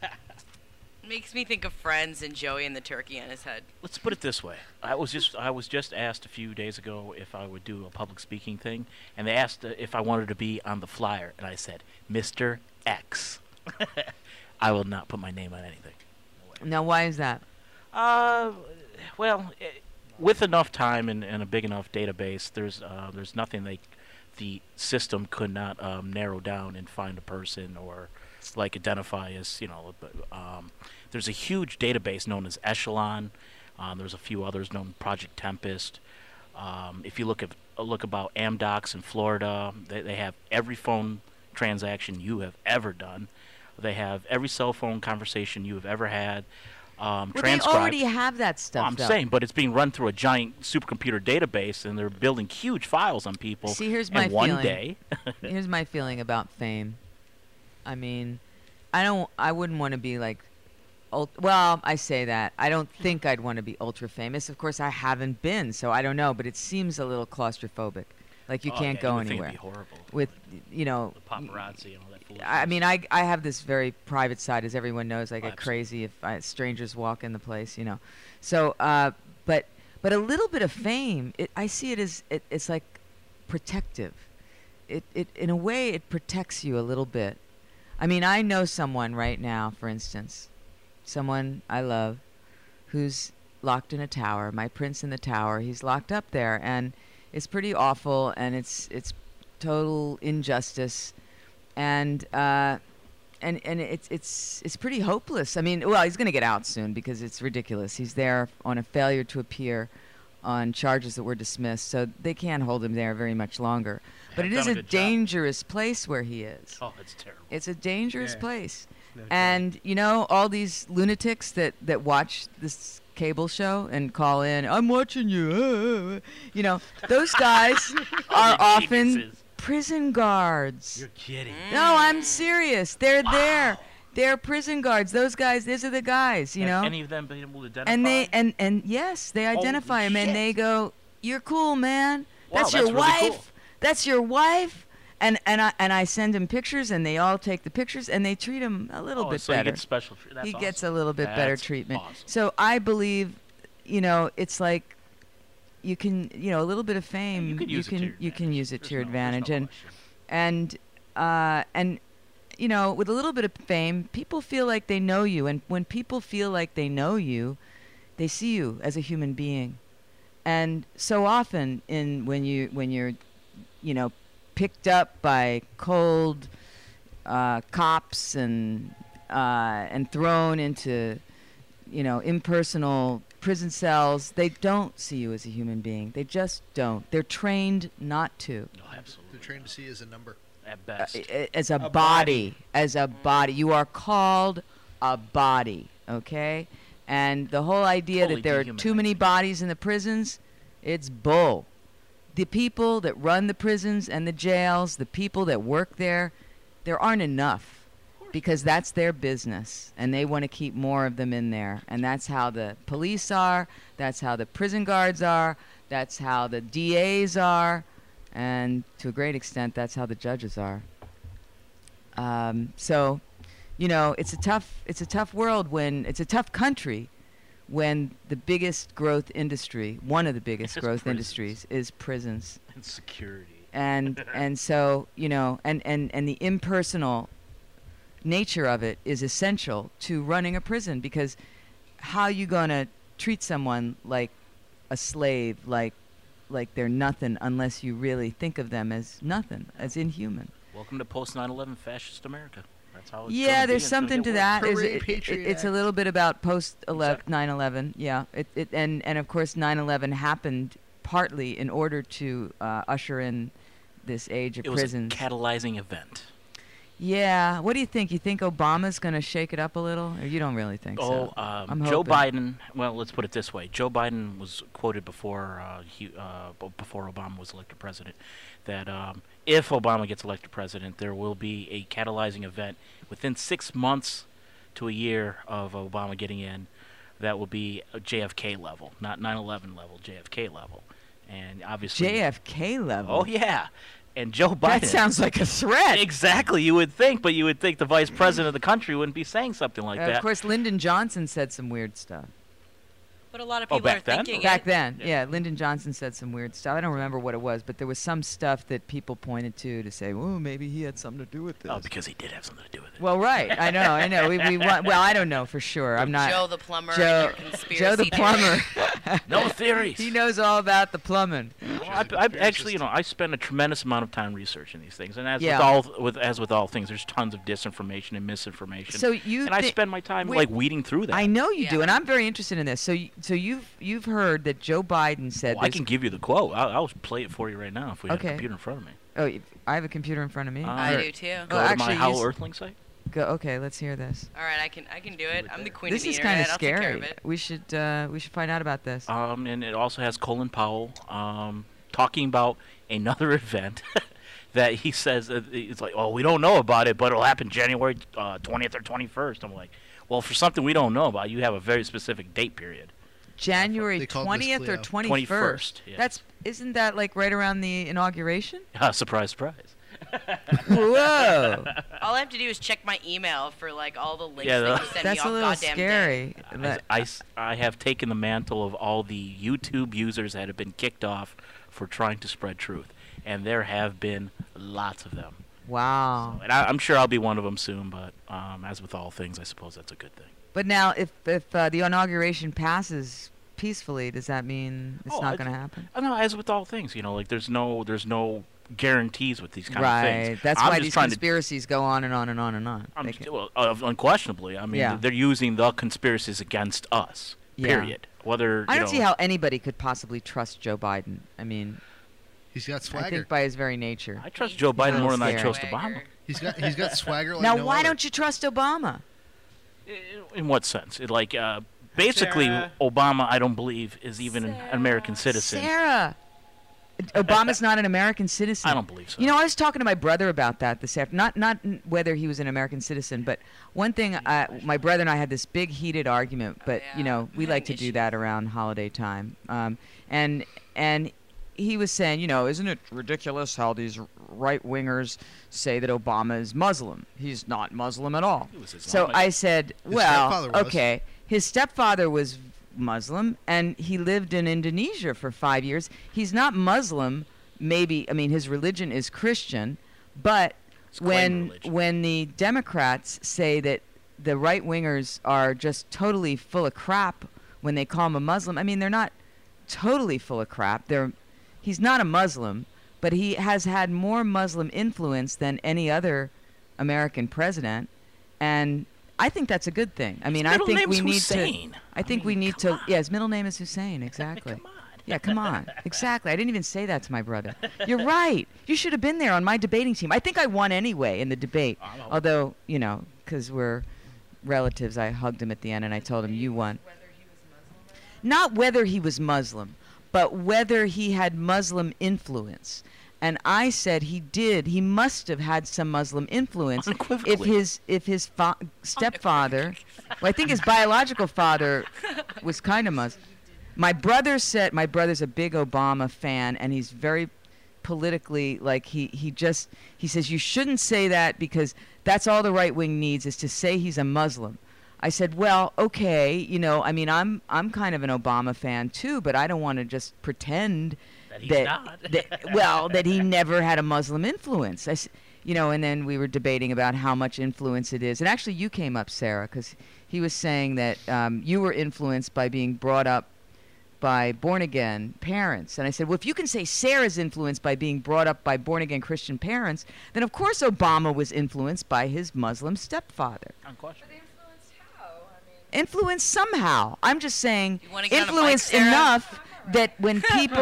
Makes me think of Friends and Joey and the turkey on his head. Let's put it this way. I was just asked a few days ago if I would do a public speaking thing, and they asked if I wanted to be on the flyer, and I said, Mr. X. I will not put my name on anything. Now, why is that? Well, with enough time and a big enough database, there's nothing the system could not narrow down and find a person or like identify as, you know. There's a huge database known as Echelon. There's a few others known Project Tempest. If you look about Amdocs in Florida, they have every phone transaction you have ever done. They have every cell phone conversation you have ever had. Well, they Transcribed. already have that stuff. I'm though. saying, but it's being run through a giant supercomputer database, and they're building huge files on people. See, here's and my one feeling. day, Here's my feeling about fame. I mean, I wouldn't want to be like, well, I say that. I don't think I'd want to be ultra famous. Of course, I haven't been, so I don't know. But it seems a little claustrophobic. Like you Oh, can't yeah, go you would think anywhere. it'd be horrible. With, you know. The paparazzi and all that foolishness. I mean, I have this very private side, as everyone knows. I get Absolutely. crazy if strangers walk in the place, you know. So, but a little bit of fame, I see it as it's like protective. It in a way it protects you a little bit. I mean, I know someone right now, for instance, someone I love, who's locked in a tower. My prince in the tower. He's locked up there, and it's pretty awful, and it's total injustice, and it's pretty hopeless. I mean, well, he's going to get out soon because it's ridiculous. He's there on a failure to appear on charges that were dismissed, so they can't hold him there very much longer. But it Have is done a a good job. dangerous place where he is. Oh, it's terrible. It's a dangerous Yeah. place. No And, you know, all these lunatics that watch this cable show and call in, I'm watching you. You know, those guys are often Geniuses. prison guards. You're kidding. No, I'm serious. They're there. They're prison guards. Those guys, these are the guys, you Have know. any of them been able to identify? And they and yes, they identify him, and they go, "You're cool, man. Wow, That's that's your really wife. cool." That's your wife." And I send him pictures, and they all take the pictures, and they treat him a little bit so better. He gets special treatment. He gets a little bit better That's treatment. awesome. So I believe, you know, it's like you can, you know, a little bit of fame. You can use it to your you can use it to your There's no advantage, question. and you know, with a little bit of fame, people feel like they know you, and when people feel like they know you, they see you as a human being. And so often, when you're, you know, picked up by cold cops and thrown into, you know, impersonal prison cells, they don't see you as a human being. They just don't. They're trained not to. No, absolutely. They're trained to see as a number. At best. As a body. body. As a body. You are called a body, okay? And the whole idea Totally that there are too many dehumanizing. bodies in the prisons, it's bull. the people that run the prisons and the jails, the people that work there aren't enough because that's their business and they want to keep more of them in there. And that's how the police are, that's how the prison guards are, that's how the DAs are, and to a great extent, that's how the judges are. So, you know, it's a tough world it's a tough country when the biggest growth industry, one of the biggest growth industries, is prisons and security. And so, you know, and the impersonal nature of it is essential to running a prison, because how you gonna treat someone like a slave, like they're nothing, unless you really think of them as nothing, as inhuman. Welcome to post 9/11 fascist America. That's how it's Yeah, there's something to that. Patriot It's a Act. little bit about post 9/11. Yeah, and of course 9/11 happened partly in order to usher in this age of It was prisons. a catalyzing event. Yeah, what do you think? You think Obama's going to shake it up a little, or you don't really think so? I'm Joe hoping. Biden. Well, let's put it this way: Joe Biden was quoted before before Obama was elected president that if Obama gets elected president, there will be a catalyzing event within 6 months to a year of Obama getting in. That will be a JFK level, not 9/11 level, JFK level, and obviously JFK level. Oh yeah. And Joe Biden. That sounds like a threat. Exactly, you would think, but you would think the vice president of the country wouldn't be saying something like that. Of course, Lyndon Johnson said some weird stuff. But a lot of Oh, people are back then? thinking Back it. then, yeah, Lyndon Johnson said some weird stuff. I don't remember what it was, but there was some stuff that people pointed to say, "Oh, maybe he had something to do with this." Oh, because he did have something to do with it. Well, right, I know. We want. Well, I don't know for sure. I'm not. Joe the plumber. Joe, and your conspiracy Joe the plumber. No theories. He knows all about the plumbing. Well, I actually, I spend a tremendous amount of time researching these things, and as Yeah. with all things, there's tons of disinformation and misinformation. So you and I thi- spend my time wait, like weeding through that. I know you do, Yeah. and I'm very interested in this. So you've heard that Joe Biden said. Well, I there's- can give you the quote. I'll play it for you right now if we have a Okay. computer in front of me. Oh, I have a computer in front of me. I Uh, do too. Go Well, to my actually, How you s- Earthling site. Go. Okay, let's hear this. All right, I can do it. I'm the queen This of the is kind internet. of I'll take care scary. of it. We should find out about this. And it also has Colin Powell talking about another event that he says it's like, oh, we don't know about it, but it'll happen January 20th or 21st. I'm like, well, for something we don't know about, you have a very specific date period. January They call it 20th or Miss 21st. yes. Isn't that like right around the inauguration? Surprise, surprise. Whoa, All I have to do is check my email for like all the links Yeah, that you send that's me a all little goddamn scary. day. That- I have taken the mantle of all the YouTube users that have been kicked off for trying to spread truth, and there have been lots of them. wow. And I'm sure I'll be one of them soon, but as with all things, I suppose that's a good thing. But now, if the inauguration passes peacefully, does that mean it's Oh, not I- going to happen? No, as with all things, like there's no guarantees with these kind of Right. things. That's I'm why just these trying to conspiracies go on and on and on and on. I'm They st- can- well, unquestionably. I mean, Yeah. they're using the conspiracies against us. Yeah. Period. Whether I you don't see know- how anybody could possibly trust Joe Biden. I mean, He's got I swagger. think by his very nature. I trust Joe Biden more than I scary. trust Obama. He's got swagger like Now, no why other. don't you trust Obama? In what sense? Basically, Sarah. Obama, I don't believe, is even an American citizen. Sarah, Obama's not an American citizen. I don't believe so. You know, I was talking to my brother about that this afternoon. Not whether he was an American citizen, but one thing. My brother and I had this big heated argument. But yeah. you know, we like to do that around holiday time. And he was saying, you know, isn't it ridiculous how these right wingers say that Obama is Muslim? He's not Muslim at all. He was So Islamic. I said, His well, stepfather was. okay, his stepfather was Muslim, and he lived in Indonesia for 5 years. He's not Muslim. Maybe, I mean, his religion is Christian, but It's claimed religion. when the Democrats say that the right wingers are just totally full of crap when they call him a Muslim, I mean, they're not totally full of crap. He's not a Muslim, but he has had more Muslim influence than any other American president, and I think that's a good thing. I mean, I middle think name's we need Hussein. to. I think mean, we need come to. Yeah, his middle name is Hussein. Exactly. Come on. Yeah, come on. Exactly. I didn't even say that to my brother. You're right. You should have been there on my debating team. I think I won anyway in the debate. Although, you know, because we're relatives, I hugged him at the end and I told him, you won. Not whether he was Muslim, but whether he had Muslim influence. And I said he did. He must have had some Muslim influence if his stepfather, well, I think his biological father was kind of Muslim. My brother's a big Obama fan, and he's very politically, like, he says you shouldn't say that because that's all the right wing needs is to say he's a Muslim. I said, well, okay, you know, I mean, I'm kind of an Obama fan too, but I don't want to just pretend that he never had a Muslim influence. You know, and then we were debating about how much influence it is. And actually, you came up, Sarah, because he was saying that you were influenced by being brought up by born-again parents. And I said, well, if you can say Sarah's influenced by being brought up by born-again Christian parents, then of course Obama was influenced by his Muslim stepfather. Unquestionable. Influence somehow. I'm just saying influence influence enough that when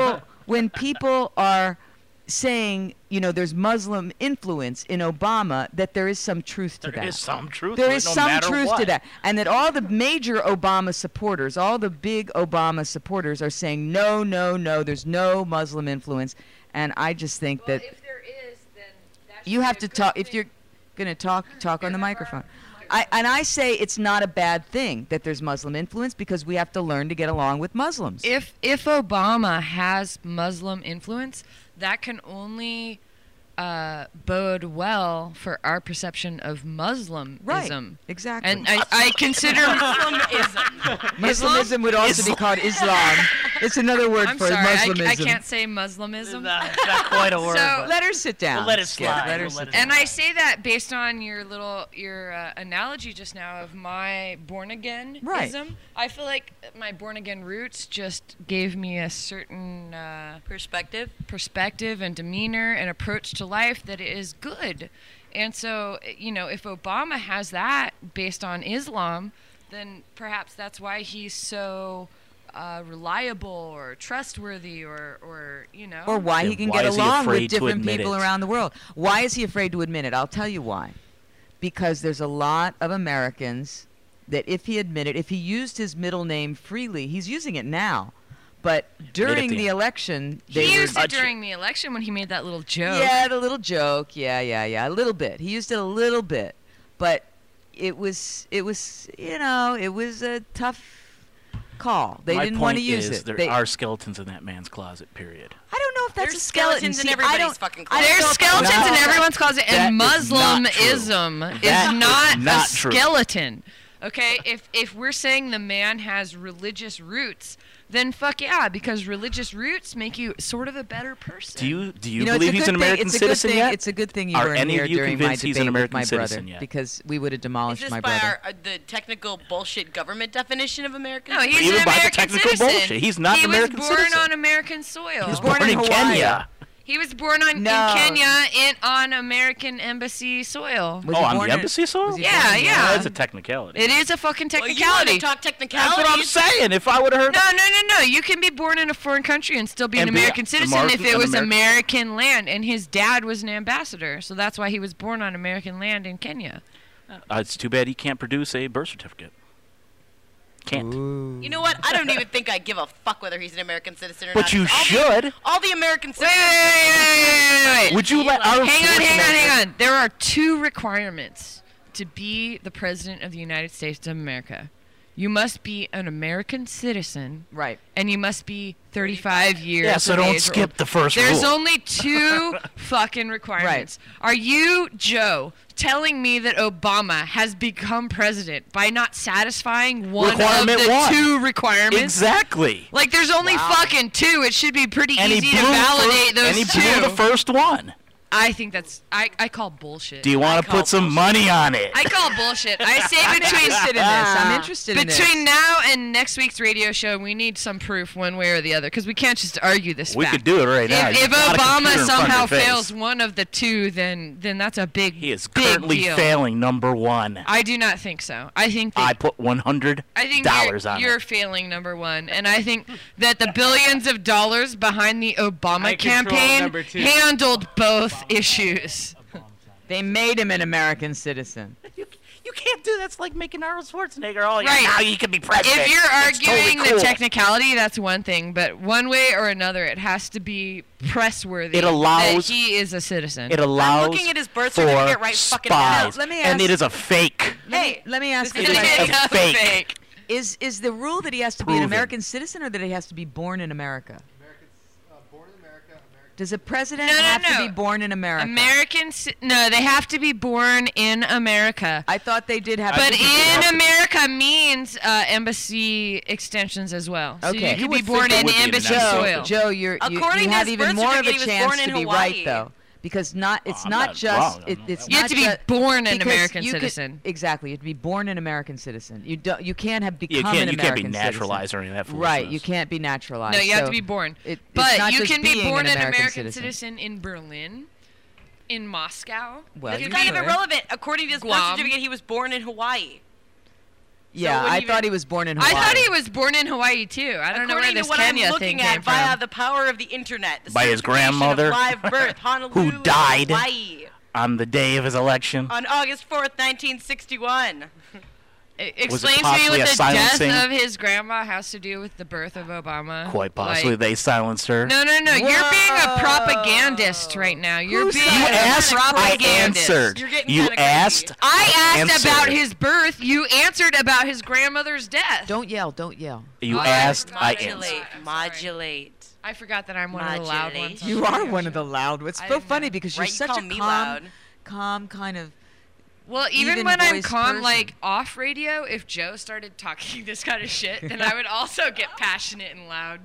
people are saying, you know, there's Muslim influence in Obama, that there is some truth to that. There is some truth There to is it, no some matter truth what. to that. And that all the major Obama supporters, all the big Obama supporters are saying, no, no, no, there's no Muslim influence. And I just think that if there is, then that you have to talk, if you're going to talk on the microphone. I say it's not a bad thing that there's Muslim influence because we have to learn to get along with Muslims. If Obama has Muslim influence, that can only bode well for our perception of Muslimism. Right, exactly. And I consider Muslimism would also be called Islam. It's another word I'm for sorry, Muslimism. I can't say Muslimism. Not quite a word. So let her sit down. We'll let it Skip. slide. Let her We'll sit let it down. And I say that based on your analogy just now of my born again ism. Right. I feel like my born again roots just gave me a certain perspective and demeanor and approach to life that is good. And so, you know, if Obama has that based on Islam, then perhaps that's why he's so reliable or trustworthy or you know. Or why he Yeah, can why get is he along afraid with to different admit people it? around the world. Why is he afraid to admit it? I'll tell you why. Because there's a lot of Americans that if he admitted, if he used his middle name freely, he's using it now. But during the the end. election, He they used were... it during the election when he made that little joke. Yeah, the little joke. Yeah, a little bit. He used it a little bit. But it was you know, it was a tough call. They My didn't want to point use is it. There are skeletons in that man's closet, period. I don't know if that's There's a skeleton. skeletons in See, everybody's I don't, fucking I don't There's know if skeletons that's- in everyone's closet, and That is not true. Muslimism is That not is not a true. skeleton. Okay, if we're saying the man has religious roots, then fuck yeah, because religious roots make you sort of a better person. Do you You know, it's believe a he's good an thing- American it's a good citizen thing- yet? It's a good thing you Are weren't any here of you during my convinced he's an debate with American my citizen brother yet? because we would have Is demolished this my by brother. the technical bullshit government definition of American? No, he's Even an by the American technical citizen. bullshit, he's not he an American was born citizen. on American soil. He's born born in in Hawaii. Kenya. He was born on No. in Kenya on American embassy soil. Was Oh, he on born the in- embassy soil? was he Yeah, born in- yeah. That's a technicality. It is a fucking Well, you want technicality. to talk That's technicalities? what I'm saying. If I would have heard No. You can be born in a foreign country and still be an And be American citizen if it an was American- American land. And his dad was an ambassador, so that's why he was born on American land in Kenya. it's too bad he can't produce a birth certificate. Can't. You know what? I don't even think I give a fuck whether he's an American citizen or But not. you should. All the American Wait, citizens. wait. Would you let our Hang on. There are two requirements to be the president of the United States of America. You must be an American citizen, Right. and you must be 35 years Yeah, so of don't age or skip older. the first There's rule. only two fucking requirements. Are you, Joe, telling me that Obama has become president by not satisfying one Requirement of the one. two requirements? Exactly. Like, there's only fucking two. It should be pretty And easy he to blew validate those and he two. blew the first one. I think that's I call bullshit. Do you want to put some money on it? I call bullshit. I say I'm between interested in this. I'm interested in this. between now and next week's radio show, we need some proof one way or the other because we can't just argue this. We fact. could do it right now. If You've got a Obama computer in front of somehow your face. fails one of the two, then that's a big He is big currently deal. failing number one. I do not think so. I think that I put $100 I think on you're it. failing number one, and I think that the billions of dollars behind the Obama I control campaign number two. handled both issues. They made him an American citizen. You can't do that's like making Arnold Schwarzenegger. Oh, yeah, Right. now you can be president. If you're It's totally arguing cool. the technicality, that's one thing, but one way or another, it has to be press-worthy It allows- that he is a citizen. It allows looking at his birth for certificate right fucking now. spies, Let me and ask- it is a fake. Let me ask you It a is question. a fake. Is the rule that he has to be an Proven. American citizen or that he has to be born in America? Does a president No, have to no. be born in America? No, they have to be born in America. I thought they did have. But to be in born. America means embassy extensions as well. So Okay. you could be born in embassy soil. Joe, you According to have his even birth more of a certificate, he was chance born to in be Hawaii. right though, because it's I'm not not just wrong. it's You have not to be ju- born an because American you could- citizen. Exactly, you have to be born an American citizen. You can't have become You can't an be American naturalized citizen. or any of that Right, foolishness. you can't be naturalized. No, you have So to be born. it's But not you just can be being born an an American citizen. citizen in Berlin, in Moscow. Well, That's you kind of could. irrelevant. According to his birth Guam. certificate, he was born in Hawaii. Yeah, wouldn't I even- thought he was born in Hawaii. I thought he was born in Hawaii too. I don't know where According this to what Kenya I'm thing looking came at via from. the power of the internet, the By his certification grandmother, of live birth, Honolulu, who died Hawaii, on the day of his election. on August 4th, 1961. Explain to me possibly what a the death silencing? of his grandma has to do with the birth of Obama. Quite possibly, Like, they silenced her. no, you're being a propagandist right now. You're being You a asked, I propagandist. answered. You're getting You kinda crazy. asked, I asked answered. about his birth. You answered about his grandmother's death. Don't yell, don't yell. You Oh, asked, I answered. Modulate, modulate. I forgot that I'm one of the loud ones. on You the are radio one of show. the loud ones. I It's so didn't funny know. because you're Right, you such call a me calm, loud. calm kind of. Well, even even when I'm voiced calm, person. like off radio, if Joe started talking this kind of shit, then I would also get passionate and loud.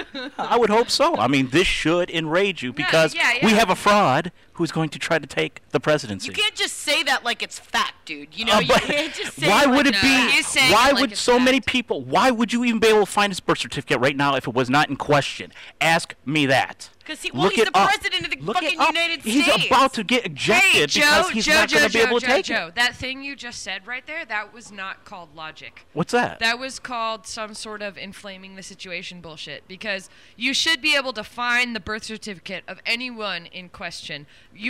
I would hope so. I mean, this should enrage you because yeah. we have a fraud who's going to try to take the presidency. You can't just say that like it's fact, dude. You know, you But can't just say why like would it No, be? he's saying Why it like would it's so many fact. people? Why would you even be able to find his birth certificate right now if it was not in question? Ask me that. Because he's Look the it up. president of the Look it fucking up. United He's States. about to get ejected Hey, because Joe, he's Joe, not going to be able to take Joe, it. that thing you just said right there, that was not called logic. What's that? That was called some sort of inflaming the situation bullshit because you should be able to find the birth certificate of anyone in question.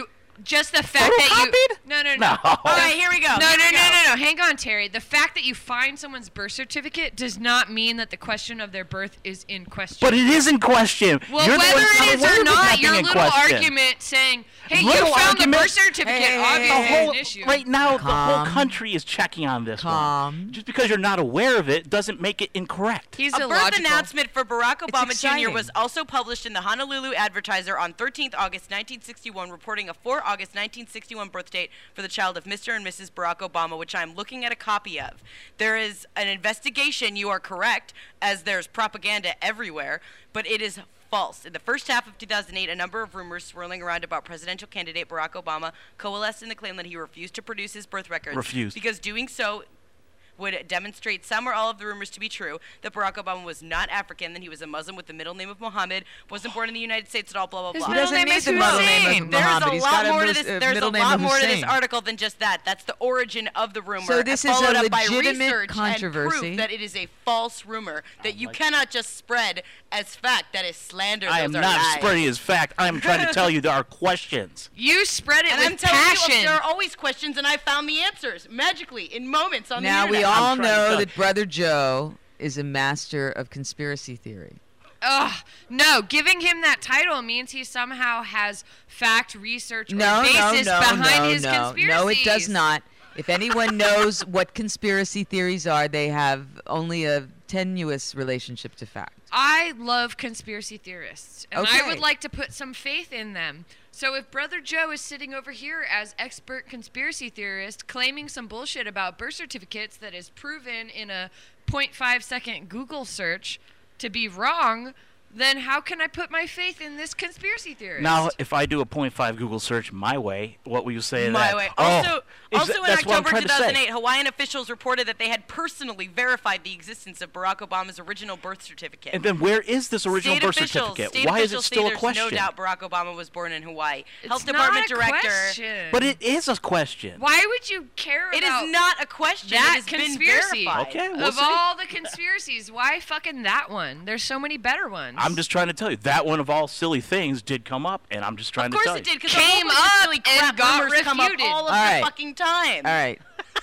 Just the fact that you No. All right, here we go. No, Here we go. Hang on, Terry. The fact that you find someone's birth certificate does not mean that the question of their birth is in question. But it is in question. Well, You're the whether one it telling is me or there's not, nothing your in little question. argument saying, "Hey, Little you found argument- the birth certificate," obviously The whole, is an issue. right now, the whole Calm. country is checking on this Calm. one. Just because you're not aware of it doesn't make it incorrect. He's A birth illogical. announcement for Barack Obama Jr. exciting. was also published in the Honolulu Advertiser on 13th August 1961, reporting a 4 August 1961 birth date for the child of Mr. and Mrs. Barack Obama, which I'm looking at a copy of. There is an investigation, you are correct, as there's propaganda everywhere, but it is false. In the first half of 2008, a number of rumors swirling around about presidential candidate Barack Obama coalesced in the claim that he refused to produce his birth records. Refused. Because doing so would demonstrate some or all of the rumors to be true, that Barack Obama was not African, that he was a Muslim with the middle name of Mohammed, wasn't born in the United States at all, blah, blah, His blah. middle name is Hussein. Muhammad. There's He's a got lot a more to Mus- this. a There's a middle name lot of more to this Hussein. article than just that. That's the origin of the rumor. So this is followed a up by legitimate research controversy. and proof that it is a false rumor that you cannot just spread as fact. That is slander. I am Those are not lies. spreading his fact. I am trying to tell you there are questions. You spread it And with I'm telling passion. you, there are always questions, and I found the answers magically in moments on Now the we internet. all I'm trying to know tell- that Brother Joe is a master of conspiracy theory. Ugh, no, giving him that title means he somehow has fact, research, or No, basis behind his no. conspiracies. No, it does not. If anyone knows what conspiracy theories are, they have only a tenuous relationship to fact. I love conspiracy theorists, and I Okay. would like to put some faith in them. So if Brother Joe is sitting over here as expert conspiracy theorist claiming some bullshit about birth certificates that is proven in a 0.5 second Google search to be wrong, then how can I put my faith in this conspiracy theorist? Now, if I do a 0.5 Google search my way, what will you say to My that? way. Oh, Also in that's what I'm October trying to say. 2008, Hawaiian officials reported that they had personally verified the existence of Barack Obama's original birth certificate. And then where is this original State birth officials, certificate? state Why is it officials still say a there's question? no doubt Barack Obama was born in Hawaii. Health It's Department not a director. question. But it is a question. Why would you care It about is not a question. that it has conspiracy? been verified. Okay, we'll of see. all the conspiracies, why fucking that one? There's so many better ones. I'm just trying to tell you that one of all silly things did come up, and I'm just trying Of to course tell it you. did, because Came a whole bunch of up silly and crap got rumors come up refuted. all of All right. the fucking time. All right.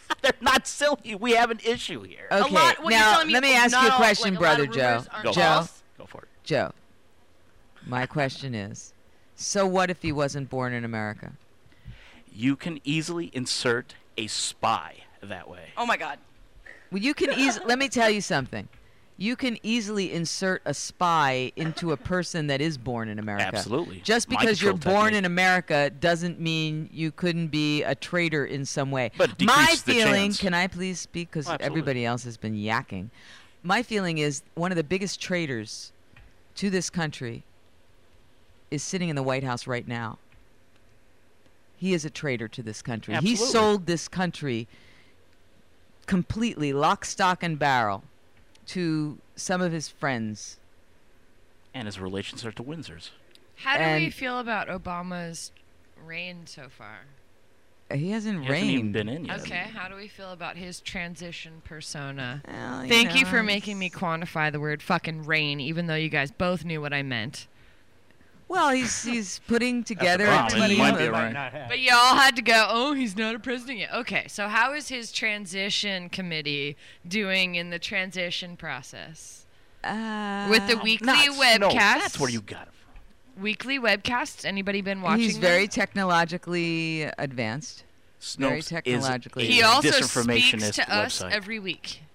They're not silly. We have an issue here. Okay, lot- what you're now telling me let me is ask you not a all- question, like, a lot brother of Joe. rumors aren't Go Joe, false? Go for it. Joe. My question is, so what if he wasn't born in America? You can easily insert a spy that way. Oh my God. Well, you can let me tell you something. You can easily insert a spy into a person that is born in America. Absolutely. Just Mind because you're control born technique. in America doesn't mean you couldn't be a traitor in some way. But My decrease the feeling, chance. can I please speak? Because Oh, absolutely. everybody else has been yakking. My feeling is one of the biggest traitors to this country is sitting in the White House right now. He is a traitor to this country. He Absolutely. sold this country completely, lock, stock, and barrel, to some of his friends. And his relations are to Windsors. How do we And- feel about Obama's reign so far? He hasn't He hasn't even reigned. been in yet. Okay, how do we feel about his transition persona? Well, Thank you know, for making me quantify the word fucking reign, even though you guys both knew what I meant. Well, he's putting together a problem. It team. might be of- right. But y'all had to go, oh, he's not a president yet. Okay, so how is his transition committee doing in the transition process? With the weekly webcasts? No, that's where you got it from. Weekly webcasts? Anybody been watching He's them? very technologically advanced. Very Snopes technologically. is a He also disinformationist speaks to us website. every week.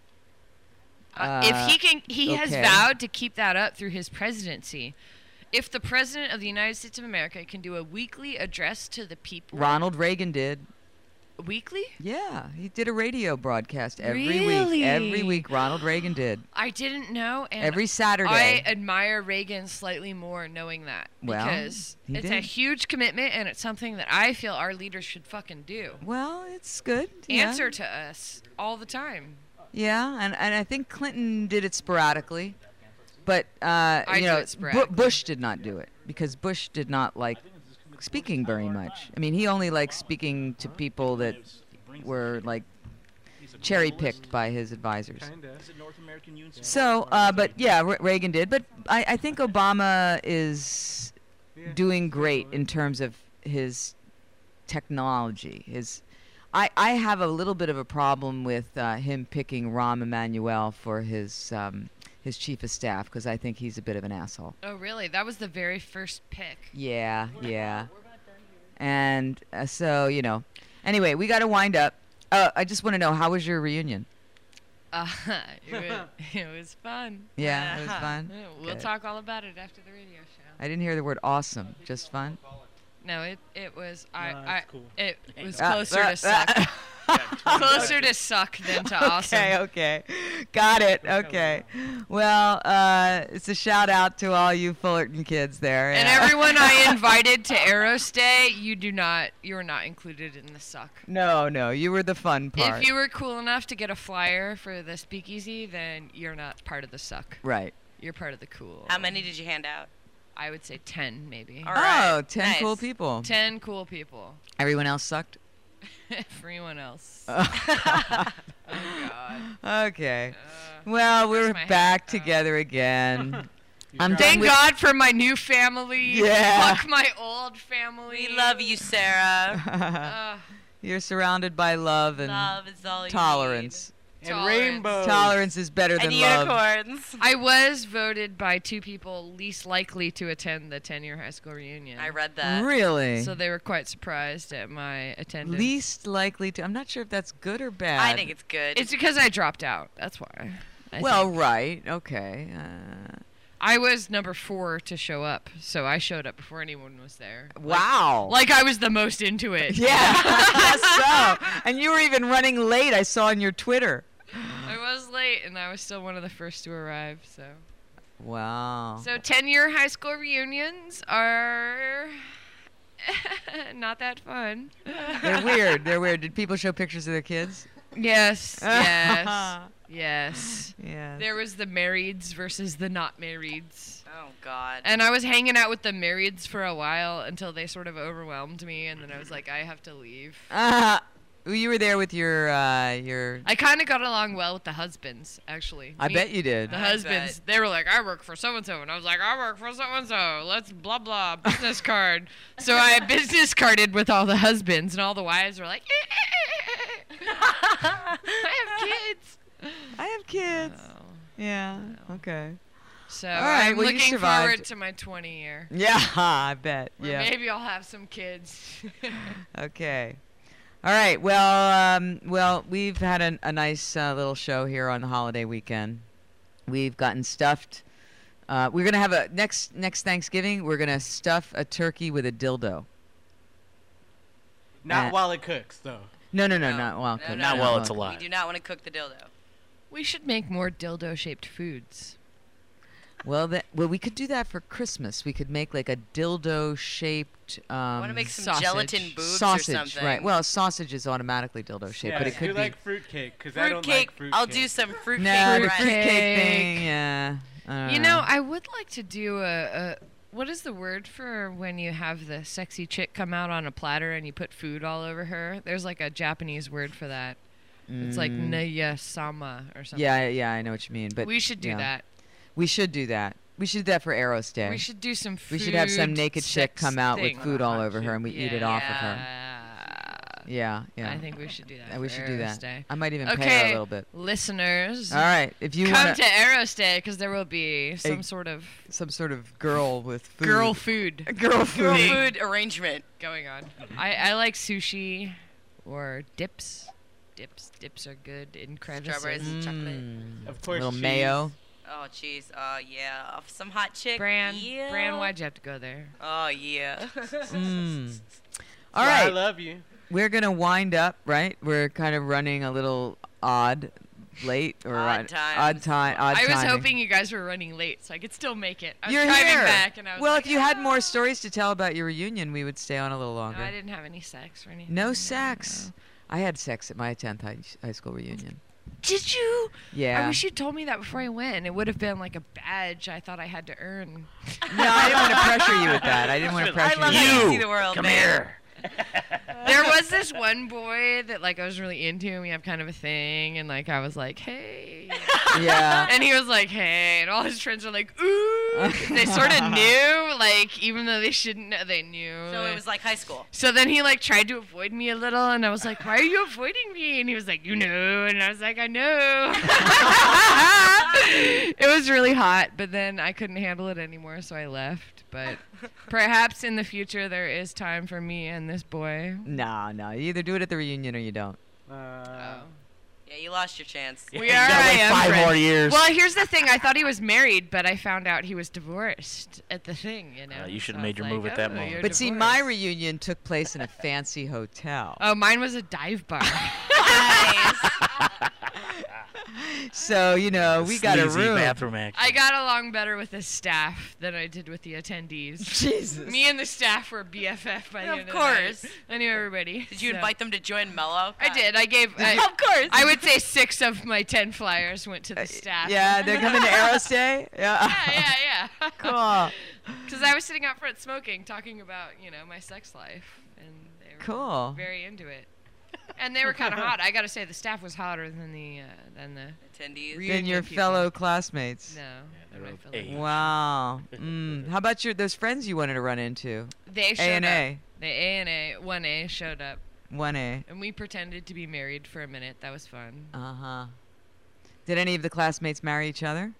If he can, he has okay. vowed to keep that up through his presidency. If the president of the United States of America can do a weekly address to the people, Ronald Reagan did. weekly, Yeah, he did a radio broadcast every week. Really? Every week, Ronald Reagan did. I didn't know. And Every Saturday. I admire Reagan slightly more knowing that Well, because he it's a did. huge commitment and it's something that I feel our leaders should fucking do. Well, it's good. Yeah. Answer to us all the time. Yeah, and I think Clinton did it sporadically, but do you know, it sporadically. Bush did not do it because Bush did not like speaking very much. I mean, he only liked speaking to people that were like cherry picked by his advisors. So, but yeah, Reagan did. But I think Obama is doing great in terms of his technology. I have a little bit of a problem with him picking Rahm Emanuel for his chief of staff because I think he's a bit of an asshole. Oh, really? That was the very first pick. Yeah, yeah. And so, you know. Anyway, we got to wind up. I just want to know, how was your reunion? It was fun. Yeah, it was fun? We'll Good. talk all about it after the radio show. I didn't hear the word awesome. Just fun? No, it was cool. it was Ah, closer to suck. Closer to suck than to awesome. Okay. Got it. Okay. Well, it's a shout out to all you Fullerton kids there. And yeah. everyone I invited to Aerostay, you're not included in the suck. No, you were the fun part. If you were cool enough to get a flyer for the speakeasy, then you're not part of the suck. Right. You're part of the cool. How many did you hand out? I would say 10 maybe. All right. Oh, 10 Nice. cool people. 10 cool people. Everyone else sucked? Everyone else. Oh, God. Okay. Well, we're my back together again. I'm done Thank with- God for my new family. Yeah. Fuck my old family. We love you, Sarah. You're surrounded by love and Love is all you tolerance. And Tolerance. rainbows. Tolerance is better and than love. unicorns. I was voted by 2 people least likely to attend the 10-year high school reunion. I read that. Really? So they were quite surprised at my attendance. Least likely to. I'm not sure if that's good or bad. I think it's good. It's because I dropped out. That's why. I well, think. right. Okay. I was number 4 to show up, so I showed up before anyone was there. Wow. Like I was the most into it. Yeah, I guess so. And you were even running late. I saw on your Twitter. I was late, and I was still one of the first to arrive. So, Wow. so 10-year high school reunions are not that fun. They're weird. They're weird. Did people show pictures of their kids? Yes, yes, yes. Yes. There was the marrieds versus the not marrieds. Oh God. And I was hanging out with the marrieds for a while until they sort of overwhelmed me, and then I was like, I have to leave. You were there with your. I kind of got along well with the husbands, actually. I bet you did. The I husbands, they were like, I work for so-and-so. And I was like, I work for so-and-so. Let's blah, blah, business card. So I business carded with all the husbands, and all the wives were like, I have kids. I have kids. Oh. Yeah. Okay. So All right, I'm well, you looking survived. forward to my 20 year. Yeah, I bet. Where Yeah. maybe I'll have some kids. Okay. All right. Well, we've had a nice little show here on the holiday weekend. We've gotten stuffed. We're gonna have a next Thanksgiving. We're gonna stuff a turkey with a dildo. Not while it cooks, though. No, not while No, cooking. Not while it's We alive. do not want to cook the dildo. We should make more dildo-shaped foods. Well, we could do that for Christmas. We could make like a dildo-shaped. I want to make some sausage. gelatin boobs sausage, or something. right? Well, sausage is automatically dildo-shaped, Yeah, but it could do be. like fruitcake, because I don't Fruitcake. like fruitcake. I'll do some fruitcake. No, the right? fruitcake thing. Yeah. You know, I would like to do a what is the word for when you have the sexy chick come out on a platter and you put food all over her? There's like a Japanese word for that. It's like naya-sama or something. Yeah, I know what you mean. But we should do yeah. that. We should do that. We should do that for Eros Day. We should do some food. We should have some naked chick sex come out thing. with food all over her, and we eat it off of her. Yeah. Yeah. I think we should do that. Yeah, we for should do Eros that. Day. I might even pay her Okay, a little bit. listeners. All right, if you come wanna, to Eros Day, because there will be some sort of girl with food. girl food. Girl Girl food. food arrangement going on. I like sushi or dips. Dips are good in crevices. Strawberries and chocolate. Of course, Little cheese. mayo. Oh, jeez. Yeah. Some hot chick. Bran, Yeah. Bran, why'd you have to go there? Oh, yeah. All Well, I right. love you. We're gonna wind up, right? We're kind of running a little late or Odd times. odd time. I was timing. hoping you guys were running late so I could still make it. I was You're driving here. back and I was Well, like, if you had more stories to tell about your reunion, we would stay on a little no, longer. I didn't have any sex or anything. No sex. I had sex at my 10th high school reunion. Did you? Yeah. I wish you'd told me that before I went. It would have been like a badge I thought I had to earn. No, I didn't want to pressure you with that. I didn't want to pressure I love you. how you see the world. Come man. here. There was this one boy that like I was really into and we have kind of a thing and like I was like, hey. Yeah. And he was like, hey, and all his friends were like, ooh. They sort of knew, like, even though they shouldn't know, they knew. So it was like high school. So then he like tried to avoid me a little, and I was like, "Why are you avoiding me?" And he was like, "You know," and I was like, "I know." It was really hot, but then I couldn't handle it anymore, so I left. But perhaps in the future there is time for me and this boy. No. You either do it at the reunion or you don't. Yeah, you lost your chance. We You are. gotta I wait am 5 friends. more years. Well, here's the thing. I thought he was married, but I found out he was divorced at the thing. You know. You should have So I made was your move like, at that "Oh, moment." you're But see, my divorced." reunion took place in a fancy hotel. Oh, mine was a dive bar. So, you know, we got a Sleazy room. bathroom action. I got along better with the staff than I did with the attendees. Jesus. Me and the staff were BFF by the Of end of course. the night. I knew everybody. Did you so- invite them to join Mellow? I did. I gave. Of course. I would say 6 of my 10 flyers went to the staff. Yeah, they're coming to Eros Day? Yeah. Yeah. Cool. Because I was sitting out front smoking, talking about, you know, my sex life, and they were Cool. very into it. And they were kind of hot. I got to say, the staff was hotter than the attendees. Than reunion your people. fellow classmates. No, they're my fellow. Hey. Wow. How about those friends you wanted to run into? They showed A&A. up. The A&A, 1A showed up. 1A. And we pretended to be married for a minute. That was fun. Uh-huh. Did any of the classmates marry each other?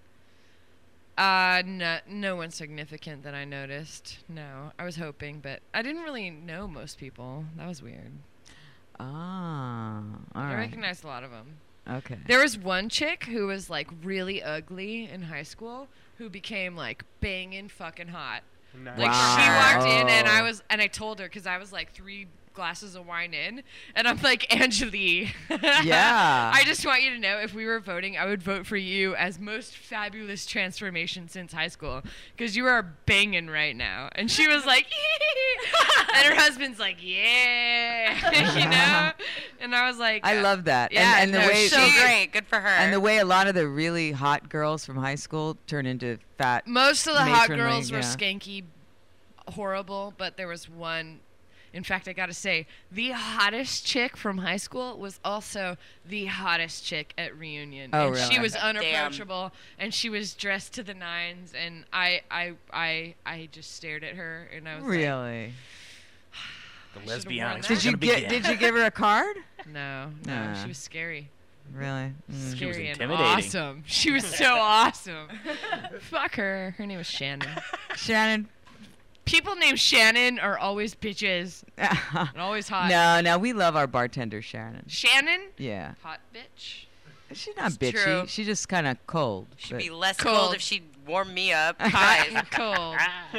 No one significant that I noticed. No, I was hoping, but I didn't really know most people. That was weird. Ah, all I right. recognized a lot of them. Okay. There was one chick who was like really ugly in high school who became like banging fucking hot. Nice. Like she walked in and Wow. I told her because I was like 3 glasses of wine in, and I'm like, Angelique. Yeah. I just want you to know, if we were voting, I would vote for you as most fabulous transformation since high school, because you are banging right now. And she was like, and her husband's like, yeah, you know. And I was like, I love that. Yeah, and the no, way So great. Good for her. and the way a lot of the really hot girls from high school turn into fat. most of the hot matronly, girls were yeah. skanky, horrible, but there was one. In fact, I gotta say, the hottest chick from high school was also the hottest chick at reunion. Oh, and really? She was Damn. unapproachable, and she was dressed to the nines, and I just stared at her, and I was like, Really? The I should've worn lesbianics. that. Did you Did you give her a card? No, Nah. she was scary. Really? Mm. She was Scary and intimidating. awesome. She was so awesome. Fuck her. Her name was Shannon. Shannon. People named Shannon are always bitches. And always hot. No, we love our bartender Shannon. Shannon? Yeah. Hot bitch. She's not It's bitchy. true. She's just kind of cold. She'd but- be less Cold. cold if she'd warm me up. Hot Guys. and cold.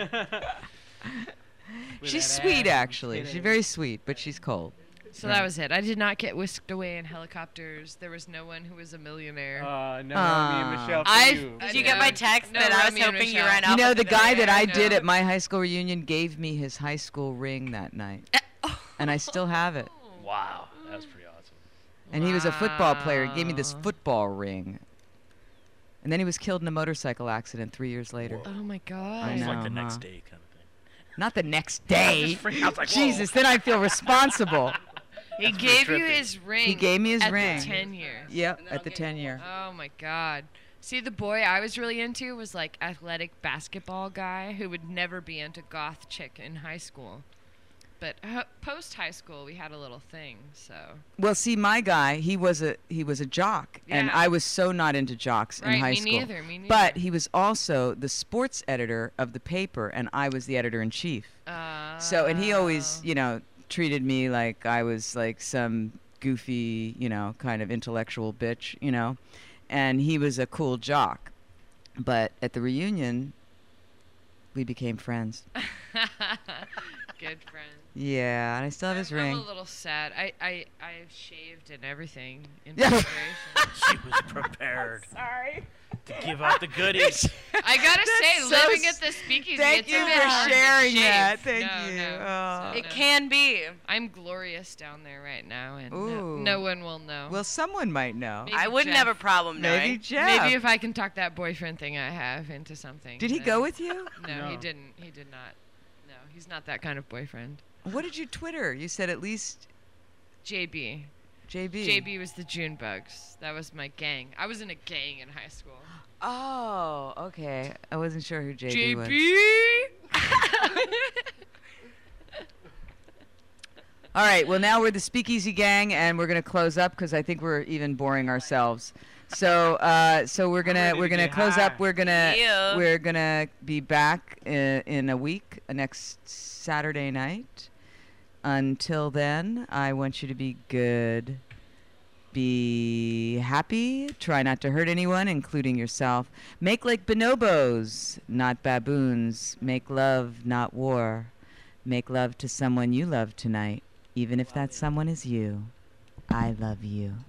She's sweet, actually. She's very sweet, but she's cold. So that was it. I did not get whisked away in helicopters. There was no one who was a millionaire. No, me and Michelle for I- you. Did you get my text No, that I was Romeo and hoping you Michelle. ran You off know, with the guy that I No. did at my high school reunion gave me his high school ring that night. And I still have it. Wow, that's pretty awesome. And he was a football player. He gave me this Wow. football ring. And then he was killed in a motorcycle accident 3 years later. Oh my I god. It's like know, the next huh? day kind of thing. Not the next day. I was like, whoa. Jesus, then I feel responsible. He gave you his ring. He gave me his at ring. The 10 years. Yep, at the 10-year. Oh my god. See, the boy I was really into was like athletic basketball guy who would never be into goth chick in high school. But post high school, we had a little thing. So Well, see, my guy, he was a jock, and Yeah. I was so not into jocks in Right, high me school. neither, me But neither. he was also the sports editor of the paper, and I was the editor in chief. So, and he always, treated me like I was like some goofy, kind of intellectual bitch, and he was a cool jock. But at the reunion, we became friends. good friend. Yeah, and I still have his ring. I'm a little sad. I shaved and everything in Yeah. preparation. She was prepared Sorry. to give out the goodies. I gotta say, so living s- at the speakeasy, Thank it's you a bit for hard to sharing shave. that. Thank No, you. no. Oh. So, It no. can be. I'm glorious down there right now, and Ooh. no one will know. Well, someone might know. Maybe I wouldn't Jeff. have a problem knowing. Maybe Jeff. Maybe if I can talk that boyfriend thing I have into something. Did he then- go with you? No, he No. didn't. He did not. No, he's not that kind of boyfriend. What did you Twitter? You said at least JB. JB. JB was the June Bugs. That was my gang. I was in a gang in high school. Oh, okay. I wasn't sure who JB was. JB. All right. Well, now we're the Speakeasy Gang, and we're gonna close up because I think we're even boring ourselves. So, we're gonna get close high. up. We're gonna be back in a week, next Saturday night. Until then, I want you to be good, be happy, try not to hurt anyone, including yourself. Make like bonobos, not baboons. Make love, not war. Make love to someone you love tonight, even if that someone is you. I love you.